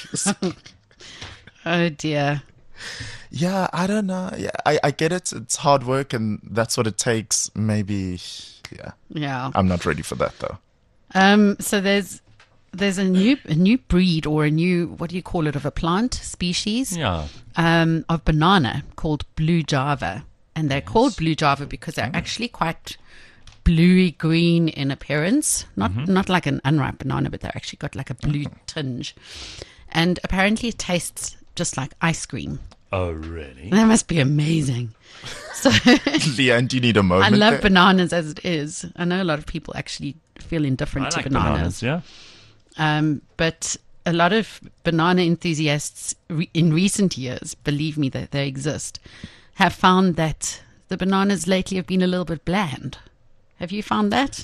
[SPEAKER 3] Oh dear.
[SPEAKER 4] Yeah, I don't know. Yeah, I, I get it. It's hard work, and that's what it takes. Maybe, yeah.
[SPEAKER 3] Yeah.
[SPEAKER 4] I'm not ready for that though.
[SPEAKER 3] Um. So there's there's a new a new breed or a new, what do you call it, of a plant species?
[SPEAKER 2] Yeah.
[SPEAKER 3] Um. Of banana called blue Java, and they're called blue Java because they're actually quite bluey green in appearance. Not not like an unripe banana, but they're actually got like a blue tinge. And apparently, it tastes just like ice cream.
[SPEAKER 2] Oh, really?
[SPEAKER 3] That must be amazing. So
[SPEAKER 4] Leanne, do you need a
[SPEAKER 3] I
[SPEAKER 4] moment?
[SPEAKER 3] love
[SPEAKER 4] there?
[SPEAKER 3] bananas as it is. I know a lot of people actually feel indifferent
[SPEAKER 2] I
[SPEAKER 3] to
[SPEAKER 2] like
[SPEAKER 3] bananas.
[SPEAKER 2] bananas, yeah.
[SPEAKER 3] Um, but a lot of banana enthusiasts re- in recent years, believe me that they exist, have found that the bananas lately have been a little bit bland. Have you found that?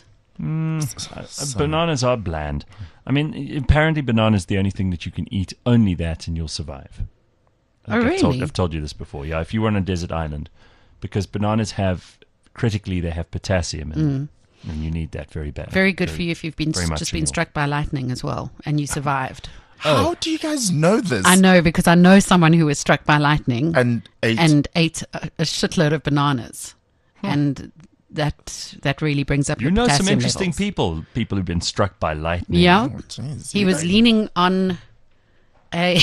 [SPEAKER 2] Uh, bananas are bland. I mean, apparently bananas the only thing that you can eat, only that, and you'll survive.
[SPEAKER 3] Oh,
[SPEAKER 2] I've told,
[SPEAKER 3] really?
[SPEAKER 2] I've told you this before. Yeah, if you were on a desert island, because bananas have, critically, they have potassium in them, and you need that very bad.
[SPEAKER 3] Mm. Very good for you if you've been
[SPEAKER 2] very much
[SPEAKER 3] just
[SPEAKER 2] in
[SPEAKER 3] been
[SPEAKER 2] your-
[SPEAKER 3] struck by lightning as well and you survived.
[SPEAKER 4] How do you guys know this?
[SPEAKER 3] I know because I know someone who was struck by lightning
[SPEAKER 4] And ate.
[SPEAKER 3] and ate a, a shitload of bananas, and that that really brings up
[SPEAKER 2] You
[SPEAKER 3] your
[SPEAKER 2] know some
[SPEAKER 3] potassium
[SPEAKER 2] interesting
[SPEAKER 3] levels.
[SPEAKER 2] people, people who've been struck by lightning.
[SPEAKER 3] Yeah,
[SPEAKER 4] Oh, jeez,
[SPEAKER 3] he
[SPEAKER 4] you
[SPEAKER 3] was
[SPEAKER 4] guys-
[SPEAKER 3] leaning on a.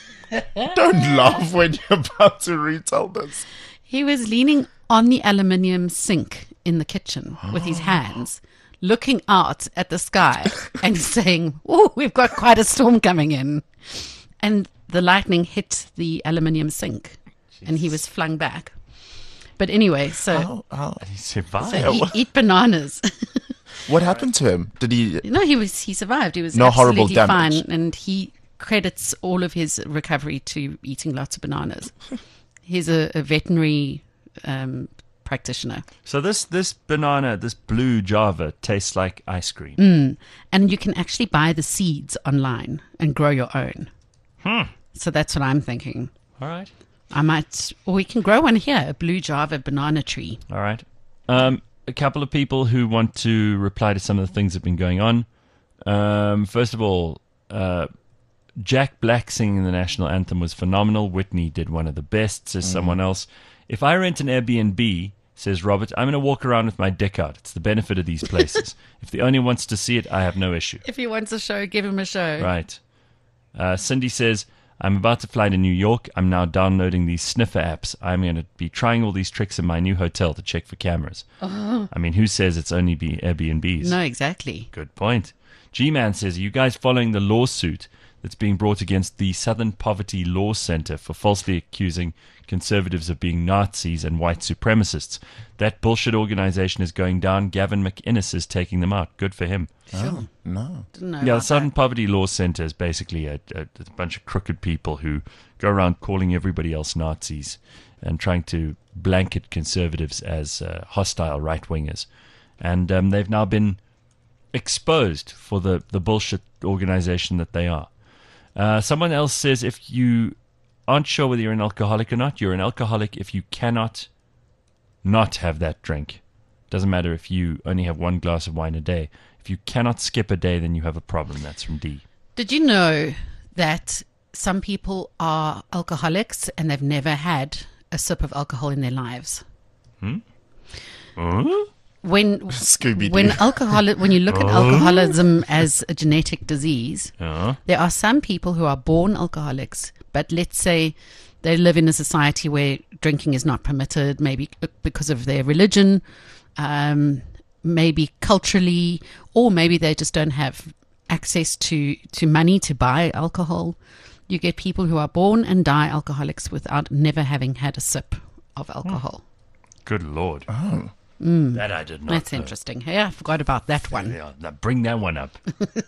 [SPEAKER 4] Don't laugh when you're about to retell this.
[SPEAKER 3] He was leaning on the aluminium sink in the kitchen with his hands, looking out at the sky and saying, "Oh, we've got quite a storm coming in." And the lightning hit the aluminium sink and he was flung back. But anyway, so,
[SPEAKER 4] How, how,
[SPEAKER 2] He survived.
[SPEAKER 3] so eat, eat bananas.
[SPEAKER 4] what happened to him? Did he?
[SPEAKER 3] No, he was he survived. He was
[SPEAKER 4] No horrible
[SPEAKER 3] absolutely
[SPEAKER 4] damage.
[SPEAKER 3] fine, and he credits all of his recovery to eating lots of bananas. He's a, a veterinary um, practitioner.
[SPEAKER 2] So this this banana, this blue Java, tastes like ice cream.
[SPEAKER 3] Mm. And you can actually buy the seeds online and grow your own.
[SPEAKER 2] Hmm.
[SPEAKER 3] So that's what I'm thinking.
[SPEAKER 2] All right.
[SPEAKER 3] I might, or we can grow one here, a blue Java banana tree.
[SPEAKER 2] All right. Um, a couple of people who want to reply to some of the things that have been going on. Um, first of all, uh, Jack Black singing the national anthem was phenomenal. Whitney did one of the best, says
[SPEAKER 4] Mm.
[SPEAKER 2] someone else. If I rent an Airbnb, says Robert, I'm going to walk around with my dick out. It's the benefit of these places. If the owner wants to see it, I have no issue.
[SPEAKER 3] If he wants a show, give him a show.
[SPEAKER 2] Right. Uh, Cindy says, I'm about to fly to New York. I'm now downloading these sniffer apps. I'm going to be trying all these tricks in my new hotel to check for cameras.
[SPEAKER 3] Oh.
[SPEAKER 2] I mean, who says it's only be Airbnbs?
[SPEAKER 3] No, exactly.
[SPEAKER 2] Good point. G-Man says, are you guys following the lawsuit that's being brought against the Southern Poverty Law Center for falsely accusing conservatives of being Nazis and white supremacists? That bullshit organization is going down. Gavin McInnes is taking them out. Good for him.
[SPEAKER 4] Oh, no.
[SPEAKER 3] Didn't know
[SPEAKER 2] Yeah, the
[SPEAKER 3] about
[SPEAKER 2] Southern
[SPEAKER 3] that.
[SPEAKER 2] Poverty Law Center is basically a, a, a bunch of crooked people who go around calling everybody else Nazis and trying to blanket conservatives as uh, hostile right-wingers. And um, they've now been exposed for the, the bullshit organization that they are. Uh, someone else says if you aren't sure whether you're an alcoholic or not, you're an alcoholic if you cannot not have that drink. Doesn't matter if you only have one glass of wine a day. If you cannot skip a day, then you have a problem. That's from D.
[SPEAKER 3] Did you know that some people are alcoholics and they've never had a sip of alcohol in their lives?
[SPEAKER 2] Hmm? Huh?
[SPEAKER 3] When
[SPEAKER 4] Scooby-Doo.
[SPEAKER 3] when alcohol when you look at
[SPEAKER 2] Oh.
[SPEAKER 3] alcoholism as a genetic disease,
[SPEAKER 2] Yeah.
[SPEAKER 3] there are some people who are born alcoholics, but let's say they live in a society where drinking is not permitted, maybe because of their religion, um, maybe culturally, or maybe they just don't have access to, to money to buy alcohol. You get people who are born and die alcoholics without never having had a sip of alcohol.
[SPEAKER 2] Good Lord.
[SPEAKER 4] Oh.
[SPEAKER 3] Mm.
[SPEAKER 2] That I did not
[SPEAKER 3] That's
[SPEAKER 2] know.
[SPEAKER 3] interesting. Yeah, I forgot about that one.
[SPEAKER 2] Yeah, now bring that one up.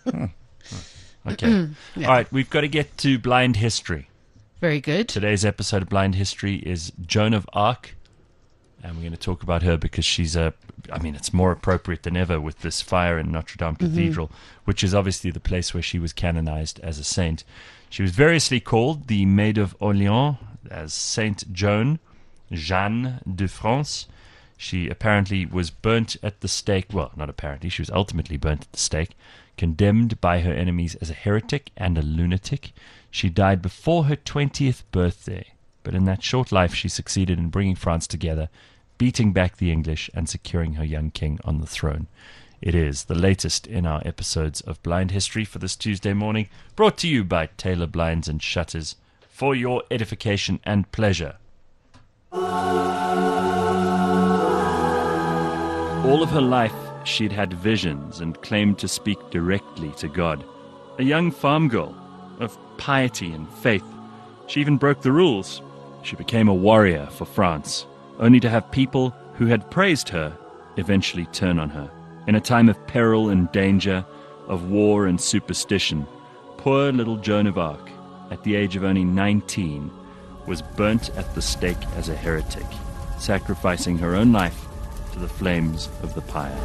[SPEAKER 2] Okay.
[SPEAKER 3] Yeah.
[SPEAKER 2] All right, we've got to get to Blind History.
[SPEAKER 3] Very good.
[SPEAKER 2] Today's episode of Blind History is Joan of Arc, and we're going to talk about her because she's a, I mean, it's more appropriate than ever with this fire in Notre Dame
[SPEAKER 3] Mm-hmm.
[SPEAKER 2] Cathedral, which is obviously the place where she was canonized as a saint. She was variously called the Maid of Orleans, as Saint Joan, Jeanne de France. She apparently was burnt at the stake. Well, not apparently. She was ultimately burnt at the stake, condemned by her enemies as a heretic and a lunatic. She died before her twentieth birthday, but in that short life she succeeded in bringing France together, beating back the English and securing her young king on the throne. It is the latest in our episodes of Blind History for this Tuesday morning, brought to you by Taylor Blinds and Shutters, for your edification and pleasure. All of her life, she'd had visions and claimed to speak directly to God. A young farm girl of piety and faith. She even broke the rules. She became a warrior for France, only to have people who had praised her eventually turn on her. In a time of peril and danger, of war and superstition, poor little Joan of Arc, at the age of only nineteen, was burnt at the stake as a heretic, sacrificing her own life to the flames of the pyre.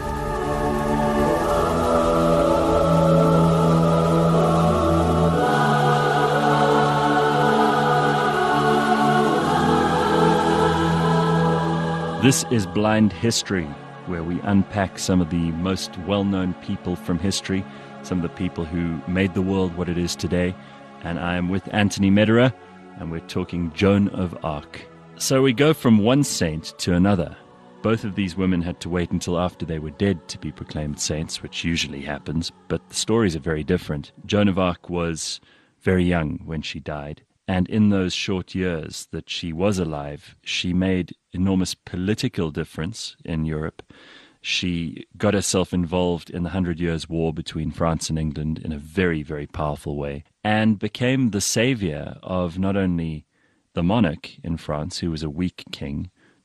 [SPEAKER 2] This is Blind History, where we unpack some of the most well-known people from history, some of the people who made the world what it is today. And I am with Anthony Mederer, and we're talking Joan of Arc. So we go from one saint to another. Both of these women had to wait until after they were dead to be proclaimed saints, which usually happens, but the stories are very different. Joan of Arc was very young when she died, and in those short years that she was alive, she made enormous political difference in Europe. She got herself involved in the Hundred Years' War between France and England in a very, very powerful way, and became the savior of not only the monarch in France, who was a weak king,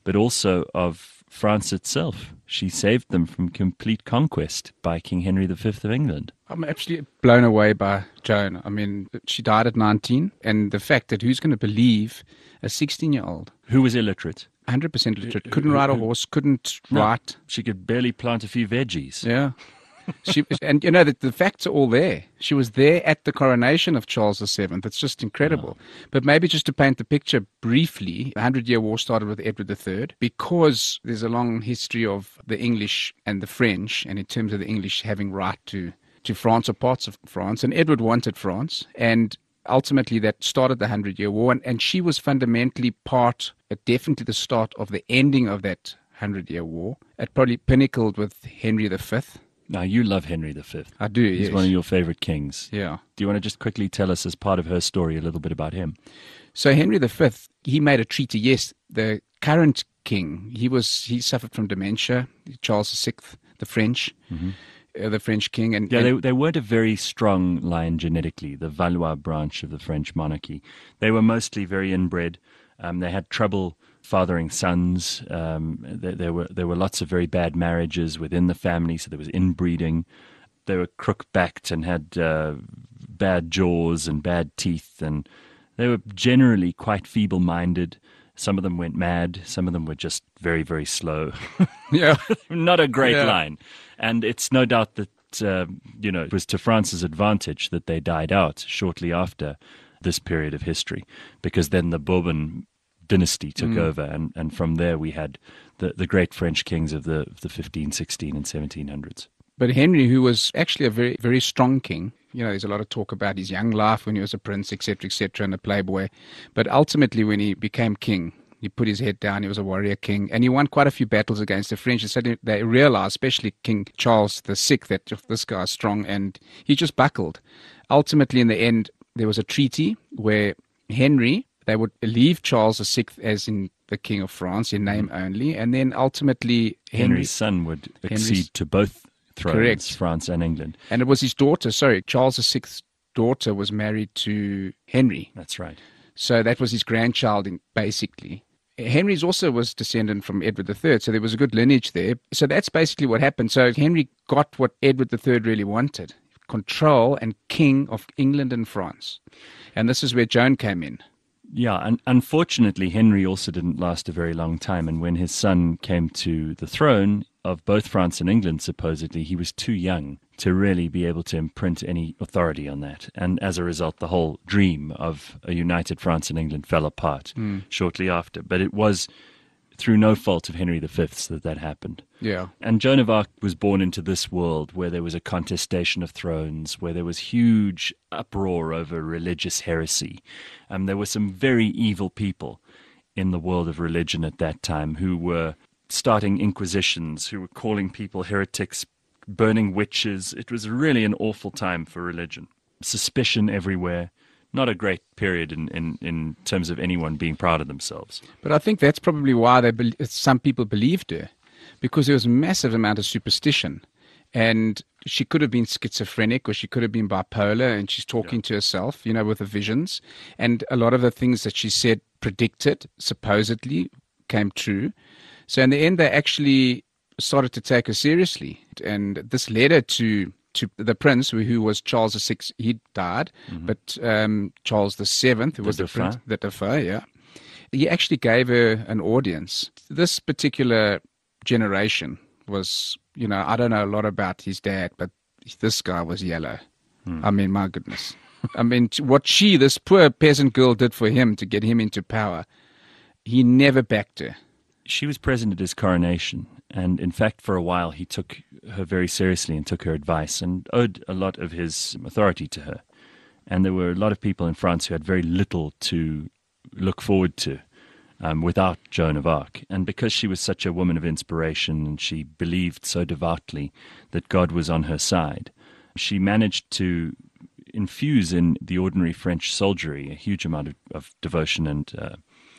[SPEAKER 2] but also of France itself. She saved them from complete conquest by King Henry the Fifth of England.
[SPEAKER 11] I'm absolutely blown away by Joan. I mean, she died at nineteen, and the fact that who's going to believe a sixteen-year-old
[SPEAKER 2] who was illiterate,
[SPEAKER 11] one hundred percent illiterate, couldn't ride a horse, couldn't
[SPEAKER 2] No,
[SPEAKER 11] write.
[SPEAKER 2] She could barely plant a few veggies.
[SPEAKER 11] Yeah. She and you know the, the facts are all there. She was there at the coronation of Charles the Seventh. It's just incredible. Oh. But maybe just to paint the picture briefly, the Hundred Year War started with Edward the Third because there's a long history of the English and the French, and in terms of the English having right to to France or parts of France, and Edward wanted France, and ultimately that started the Hundred Year War, and, and she was fundamentally part, uh, definitely the start of the ending of that Hundred Year War. It probably pinnacled with Henry the Fifth.
[SPEAKER 2] Now, you love Henry the Fifth.
[SPEAKER 11] I do,
[SPEAKER 2] He's
[SPEAKER 11] yes.
[SPEAKER 2] one of your favorite kings.
[SPEAKER 11] Yeah.
[SPEAKER 2] Do you want to just quickly tell us, as part of her story, a little bit about him?
[SPEAKER 11] So Henry the Fifth, he made a treaty. Yes, the current king, he was he suffered from dementia. Charles the Sixth, the French, mm-hmm. uh, the French king. And,
[SPEAKER 2] yeah,
[SPEAKER 11] and
[SPEAKER 2] they, they weren't a very strong line genetically, the Valois branch of the French monarchy. They were mostly very inbred. Um, they had trouble fathering sons. Um, there, there were there were lots of very bad marriages within the family, so there was inbreeding. They were crook-backed and had uh, bad jaws and bad teeth, and they were generally quite feeble-minded. Some of them went mad. Some of them were just very, very slow.
[SPEAKER 11] Yeah,
[SPEAKER 2] not a great
[SPEAKER 11] yeah.
[SPEAKER 2] line. And it's no doubt that uh, you know it was to France's advantage that they died out shortly after this period of history, because then the Bourbon dynasty took mm. over, and, and from there we had the, the great French kings of the of the fifteen, sixteen, and seventeen hundreds.
[SPEAKER 11] But Henry, who was actually a very, very strong king, you know, there's a lot of talk about his young life when he was a prince, et cetera, et cetera, and a playboy. But ultimately, when he became king, he put his head down, he was a warrior king, and he won quite a few battles against the French. And so they realized, especially King Charles the Sixth, that this guy's strong, and he just buckled. Ultimately, in the end, there was a treaty where Henry, they would leave Charles the Sixth as in the King of France, in name only, and then ultimately
[SPEAKER 2] Henry's
[SPEAKER 11] Henry,
[SPEAKER 2] son would
[SPEAKER 11] Henry's,
[SPEAKER 2] accede to both thrones,
[SPEAKER 11] correct.
[SPEAKER 2] France and England.
[SPEAKER 11] And it was his daughter, sorry, Charles the Sixth's daughter was married to Henry.
[SPEAKER 2] That's right.
[SPEAKER 11] So that was his grandchild, in, basically. Henry's also was descendant from Edward the Third, so there was a good lineage there. So that's basically what happened. So Henry got what Edward the Third really wanted, control and king of England and France. And this is where Joan came in.
[SPEAKER 2] Yeah, and unfortunately, Henry also didn't last a very long time. And when his son came to the throne of both France and England, supposedly, he was too young to really be able to imprint any authority on that. And as a result, the whole dream of a united France and England fell apart mm. shortly after. But it was through no fault of Henry the Fifth's that that happened.
[SPEAKER 11] Yeah.
[SPEAKER 2] And Joan of Arc was born into this world where there was a contestation of thrones, where there was huge uproar over religious heresy. Um, there were some very evil people in the world of religion at that time who were starting inquisitions, who were calling people heretics, burning witches. It was really an awful time for religion. Suspicion everywhere. Not a great period in, in, in terms of anyone being proud of themselves.
[SPEAKER 11] But I think that's probably why they be- some people believed her, because there was a massive amount of superstition. And she could have been schizophrenic, or she could have been bipolar, and she's talking yeah. to herself, you know, with the visions. And a lot of the things that she said predicted, supposedly, came true. So in the end, they actually started to take her seriously. And this led her to... to the prince, who, who was Charles the Sixth, he died, mm-hmm. but um, Charles the Seventh, who
[SPEAKER 2] the
[SPEAKER 11] was
[SPEAKER 2] Dauphin.
[SPEAKER 11] the prince, the Dauphin, yeah, he actually gave her an audience. This particular generation was, you know, I don't know a lot about his dad, but this guy was yellow. Hmm. I mean, my goodness. I mean, what she, this poor peasant girl, did for him to get him into power, he never backed her.
[SPEAKER 2] She was present at his coronation, and in fact, for a while, he took her very seriously and took her advice and owed a lot of his authority to her. And there were a lot of people in France who had very little to look forward to um, without Joan of Arc. And because she was such a woman of inspiration and she believed so devoutly that God was on her side, she managed to infuse in the ordinary French soldiery a huge amount of, of devotion and, uh,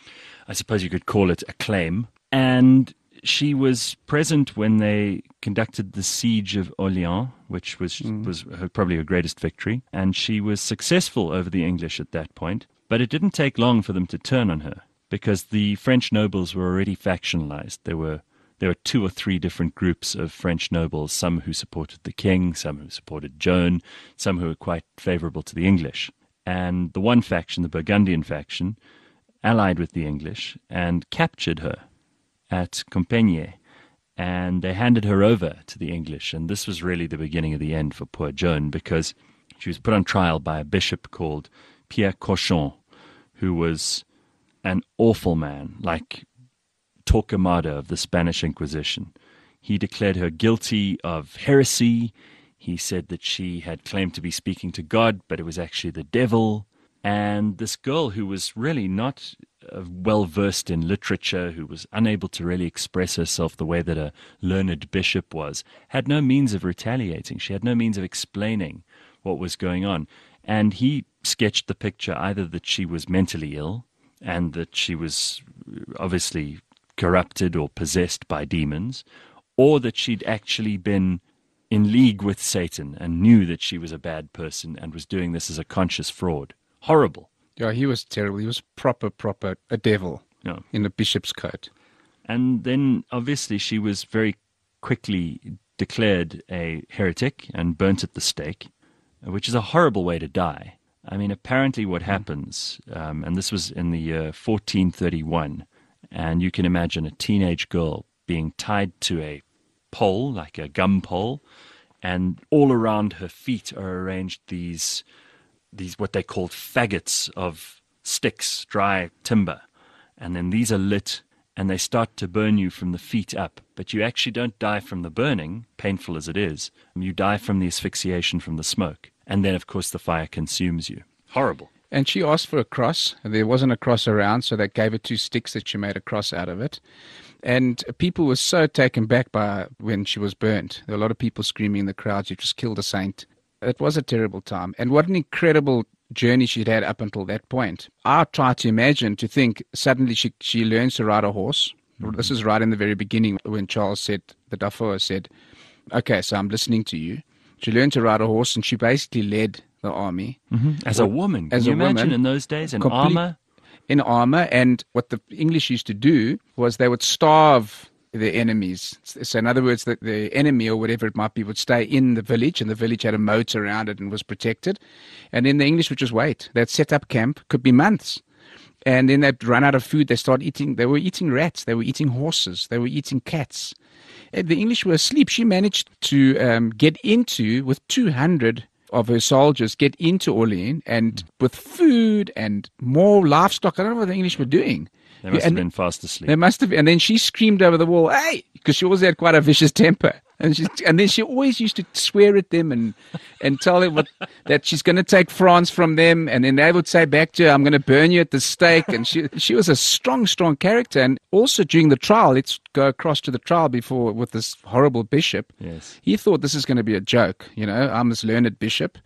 [SPEAKER 2] I suppose you could call it, acclaim. And she was present when they conducted the siege of Orléans, which was mm. was her, probably her greatest victory. And she was successful over the English at that point. But it didn't take long for them to turn on her. because the French nobles were already factionalized. There were there were two or three different groups of French nobles, some who supported the king, some who supported Joan, some who were quite favorable to the English. And the one faction, the Burgundian faction, allied with the English and captured her at Compiègne, and they handed her over to the English. And this was really the beginning of the end for poor Joan, because she was put on trial by a bishop called Pierre Cauchon, who was an awful man, like Torquemada of the Spanish Inquisition. He declared her guilty of heresy. He said that she had claimed to be speaking to God, but it was actually the devil. And this girl, who was really not uh, well-versed in literature, who was unable to really express herself the way that a learned bishop was, had no means of retaliating. She had no means of explaining what was going on. And he sketched the picture either that she was mentally ill and that she was obviously corrupted or possessed by demons, or that she'd actually been in league with Satan and knew that she was a bad person and was doing this as a conscious fraud. Horrible.
[SPEAKER 11] Yeah, he was terrible. He was proper, proper a devil
[SPEAKER 2] No.
[SPEAKER 11] in a bishop's coat.
[SPEAKER 2] And then obviously she was very quickly declared a heretic and burnt at the stake, which is a horrible way to die. I mean, apparently what happens, um, and this was in the year fourteen thirty-one, and you can imagine a teenage girl being tied to a pole, like a gum pole, and all around her feet are arranged these, these what they called faggots of sticks, dry timber. And then these are lit, and they start to burn you from the feet up. But you actually don't die from the burning, painful as it is. You die from the asphyxiation from the smoke. And then, of course, the fire consumes you. Horrible.
[SPEAKER 11] And she asked for a cross, and there wasn't a cross around, so they gave her two sticks that she made a cross out of it. And people were so taken back by when she was burnt. There were a lot of people screaming in the crowd, "You just killed a saint." It was a terrible time. And what an incredible journey she'd had up until that point. I tried to imagine, to think, suddenly she, she learns to ride a horse. Mm-hmm. This is right in the very beginning when Charles said, the Dauphin said, "Okay, so I'm listening to you." She learned to ride a horse, and she basically led the army.
[SPEAKER 2] Mm-hmm. As a woman. Can
[SPEAKER 11] As
[SPEAKER 2] you
[SPEAKER 11] a
[SPEAKER 2] imagine
[SPEAKER 11] woman,
[SPEAKER 2] in those days, in
[SPEAKER 11] complete-
[SPEAKER 2] armor?
[SPEAKER 11] In armor, and what the English used to do was they would starve their enemies. So in other words, that the enemy or whatever it might be would stay in the village, and the village had a moat around it and was protected. And then the English would just wait. They'd set up camp, could be months. And then they'd run out of food. They start eating. They were eating rats. They were eating horses. They were eating cats. And the English were asleep. She managed to um, get into, with two hundred of her soldiers, get into Orléans, and with food and more livestock. I don't know what the English were doing.
[SPEAKER 2] They must
[SPEAKER 11] and
[SPEAKER 2] have been fast asleep.
[SPEAKER 11] They must have. And then she screamed over the wall, "Hey!" Because she always had quite a vicious temper. And she, and then she always used to swear at them and, and tell them what, that she's going to take France from them. And then they would say back to her, "I'm going to burn you at the stake." And she she was a strong, strong character. And also during the trial, let's go across to the trial before with this horrible bishop.
[SPEAKER 2] Yes.
[SPEAKER 11] He thought this is going to be a joke. You know, I'm this learned bishop,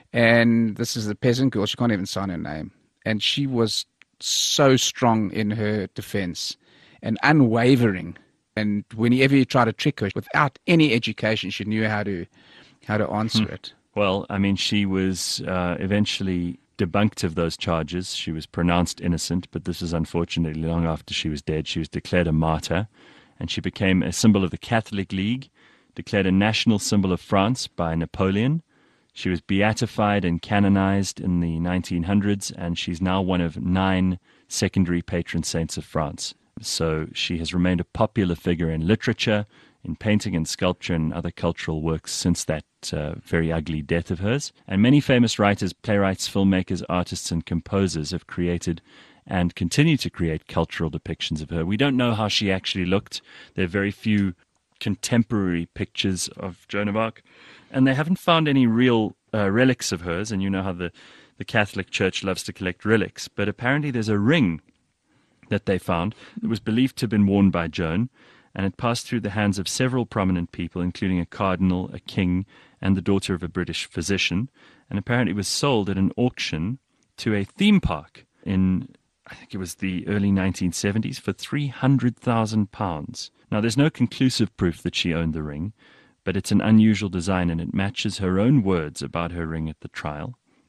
[SPEAKER 11] and this is a peasant girl. She can't even sign her name. And she was so strong in her defense and unwavering. And whenever he tried to trick her, without any education, she knew how to how to answer
[SPEAKER 2] Hmm.
[SPEAKER 11] it.
[SPEAKER 2] Well, I mean, she was uh, eventually debunked of those charges. She was pronounced innocent, but this is unfortunately long after she was dead. She was declared a martyr, and she became a symbol of the Catholic League, declared a national symbol of France by Napoleon. She was beatified and canonized in the nineteen hundreds, and she's now one of nine secondary patron saints of France. So she has remained a popular figure in literature, in painting and sculpture and other cultural works since that uh, very ugly death of hers. And many famous writers, playwrights, filmmakers, artists and composers have created and continue to create cultural depictions of her. We don't know how she actually looked. There are very few contemporary pictures of Joan of Arc, and they haven't found any real uh, relics of hers. And you know how the, the Catholic Church loves to collect relics. But apparently there's a ring that they found that was believed to have been worn by Joan, and it passed through the hands of several prominent people, including a cardinal, a king, and the daughter of a British physician, and apparently was sold at an auction to a theme park in, I think it was the early nineteen seventies, for three hundred thousand pounds. Now, there's no conclusive proof that she owned the ring, but it's an unusual design, and it matches her own words about her ring at the trial.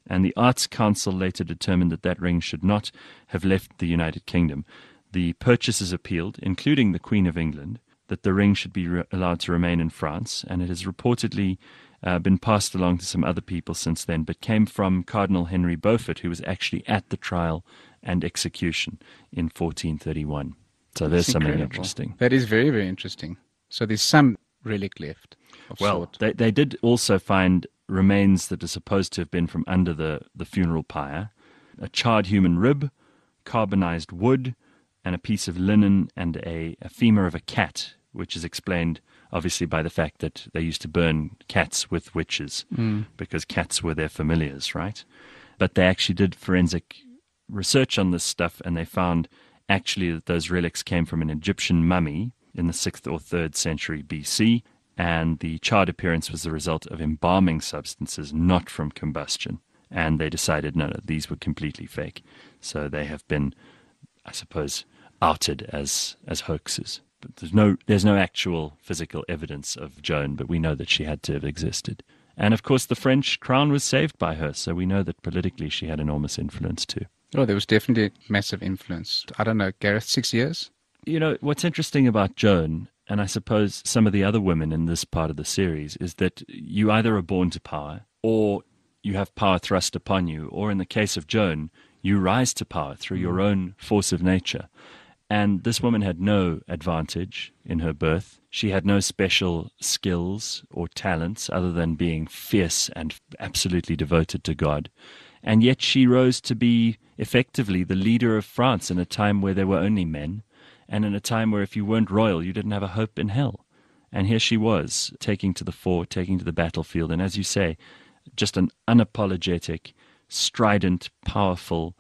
[SPEAKER 2] And the Arts Council later determined that that ring should not have left the United Kingdom. The purchasers appealed, including the Queen of England, that the ring should be re- allowed to remain in France, and it has reportedly uh, been passed along to some other people since then, but came from Cardinal Henry Beaufort, who was actually at the trial and execution in fourteen thirty-one. So there's
[SPEAKER 11] That's
[SPEAKER 2] something
[SPEAKER 11] incredible.
[SPEAKER 2] interesting.
[SPEAKER 11] That is very, very interesting. So there's some relic left. Of
[SPEAKER 2] Well,
[SPEAKER 11] sort.
[SPEAKER 2] they, they did also find remains that are supposed to have been from under the, the funeral pyre, a charred human rib, carbonized wood, and a piece of linen and a, a femur of a cat, which is explained obviously by the fact that they used to burn cats with witches
[SPEAKER 11] Mm.
[SPEAKER 2] because cats were their familiars, right? But they actually did forensic research on this stuff, and they found actually that those relics came from an Egyptian mummy in the sixth or third century B C, and the charred appearance was the result of embalming substances, not from combustion. And they decided, no, no, these were completely fake. So they have been, I suppose, outed as as hoaxes. But there's no there's no actual physical evidence of Joan, but we know that she had to have existed. And of course, the French crown was saved by her, so we know that politically she had enormous influence too.
[SPEAKER 11] Oh, there was definitely massive influence. I don't know, Gareth, six years?
[SPEAKER 2] You know, what's interesting about Joan, and I suppose some of the other women in this part of the series, is that you either are born to power, or you have power thrust upon you, or in the case of Joan, you rise to power through your own force of nature. And this woman had no advantage in her birth. She had no special skills or talents other than being fierce and absolutely devoted to God. And yet she rose to be effectively the leader of France in a time where there were only men, and in a time where if you weren't royal, you didn't have a hope in hell. And here she was, taking to the fore, taking to the battlefield, and as you say, just an unapologetic, strident, powerful,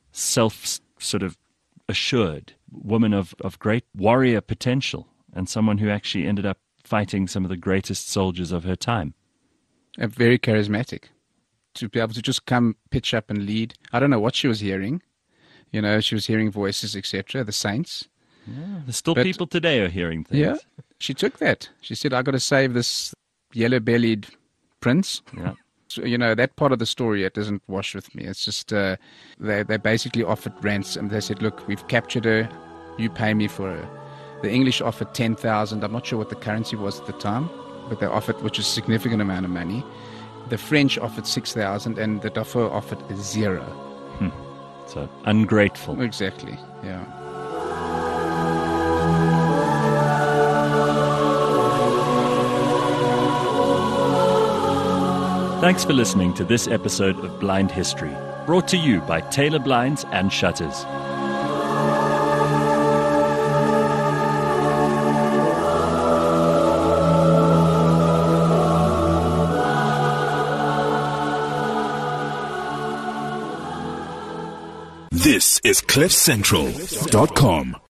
[SPEAKER 2] self sort of assured woman of, of great warrior potential, and someone who actually ended up fighting some of the greatest soldiers of her time.
[SPEAKER 11] And very charismatic. To be able to just come, pitch up and lead. I don't know what she was hearing. You know, she was hearing voices, et cetera, the saints.
[SPEAKER 2] Yeah, there's still
[SPEAKER 11] But-
[SPEAKER 2] people today who are hearing things.
[SPEAKER 11] Yeah, she took that. She said, I got to save this yellow-bellied prince.
[SPEAKER 2] Yeah.
[SPEAKER 11] So, you know, that part of the story, it doesn't wash with me. It's just, uh, they, they basically offered ransom. They said, look, we've captured her. You pay me for her. The English offered ten thousand. I'm not sure what the currency was at the time, but they offered, which is a significant amount of money. The French offered six thousand, and the Dauphin offered zero.
[SPEAKER 2] Hmm. So, ungrateful.
[SPEAKER 11] Exactly, yeah.
[SPEAKER 2] Thanks for listening to this episode of Blind History, brought to you by Taylor Blinds and Shutters.
[SPEAKER 1] This is cliff central dot com.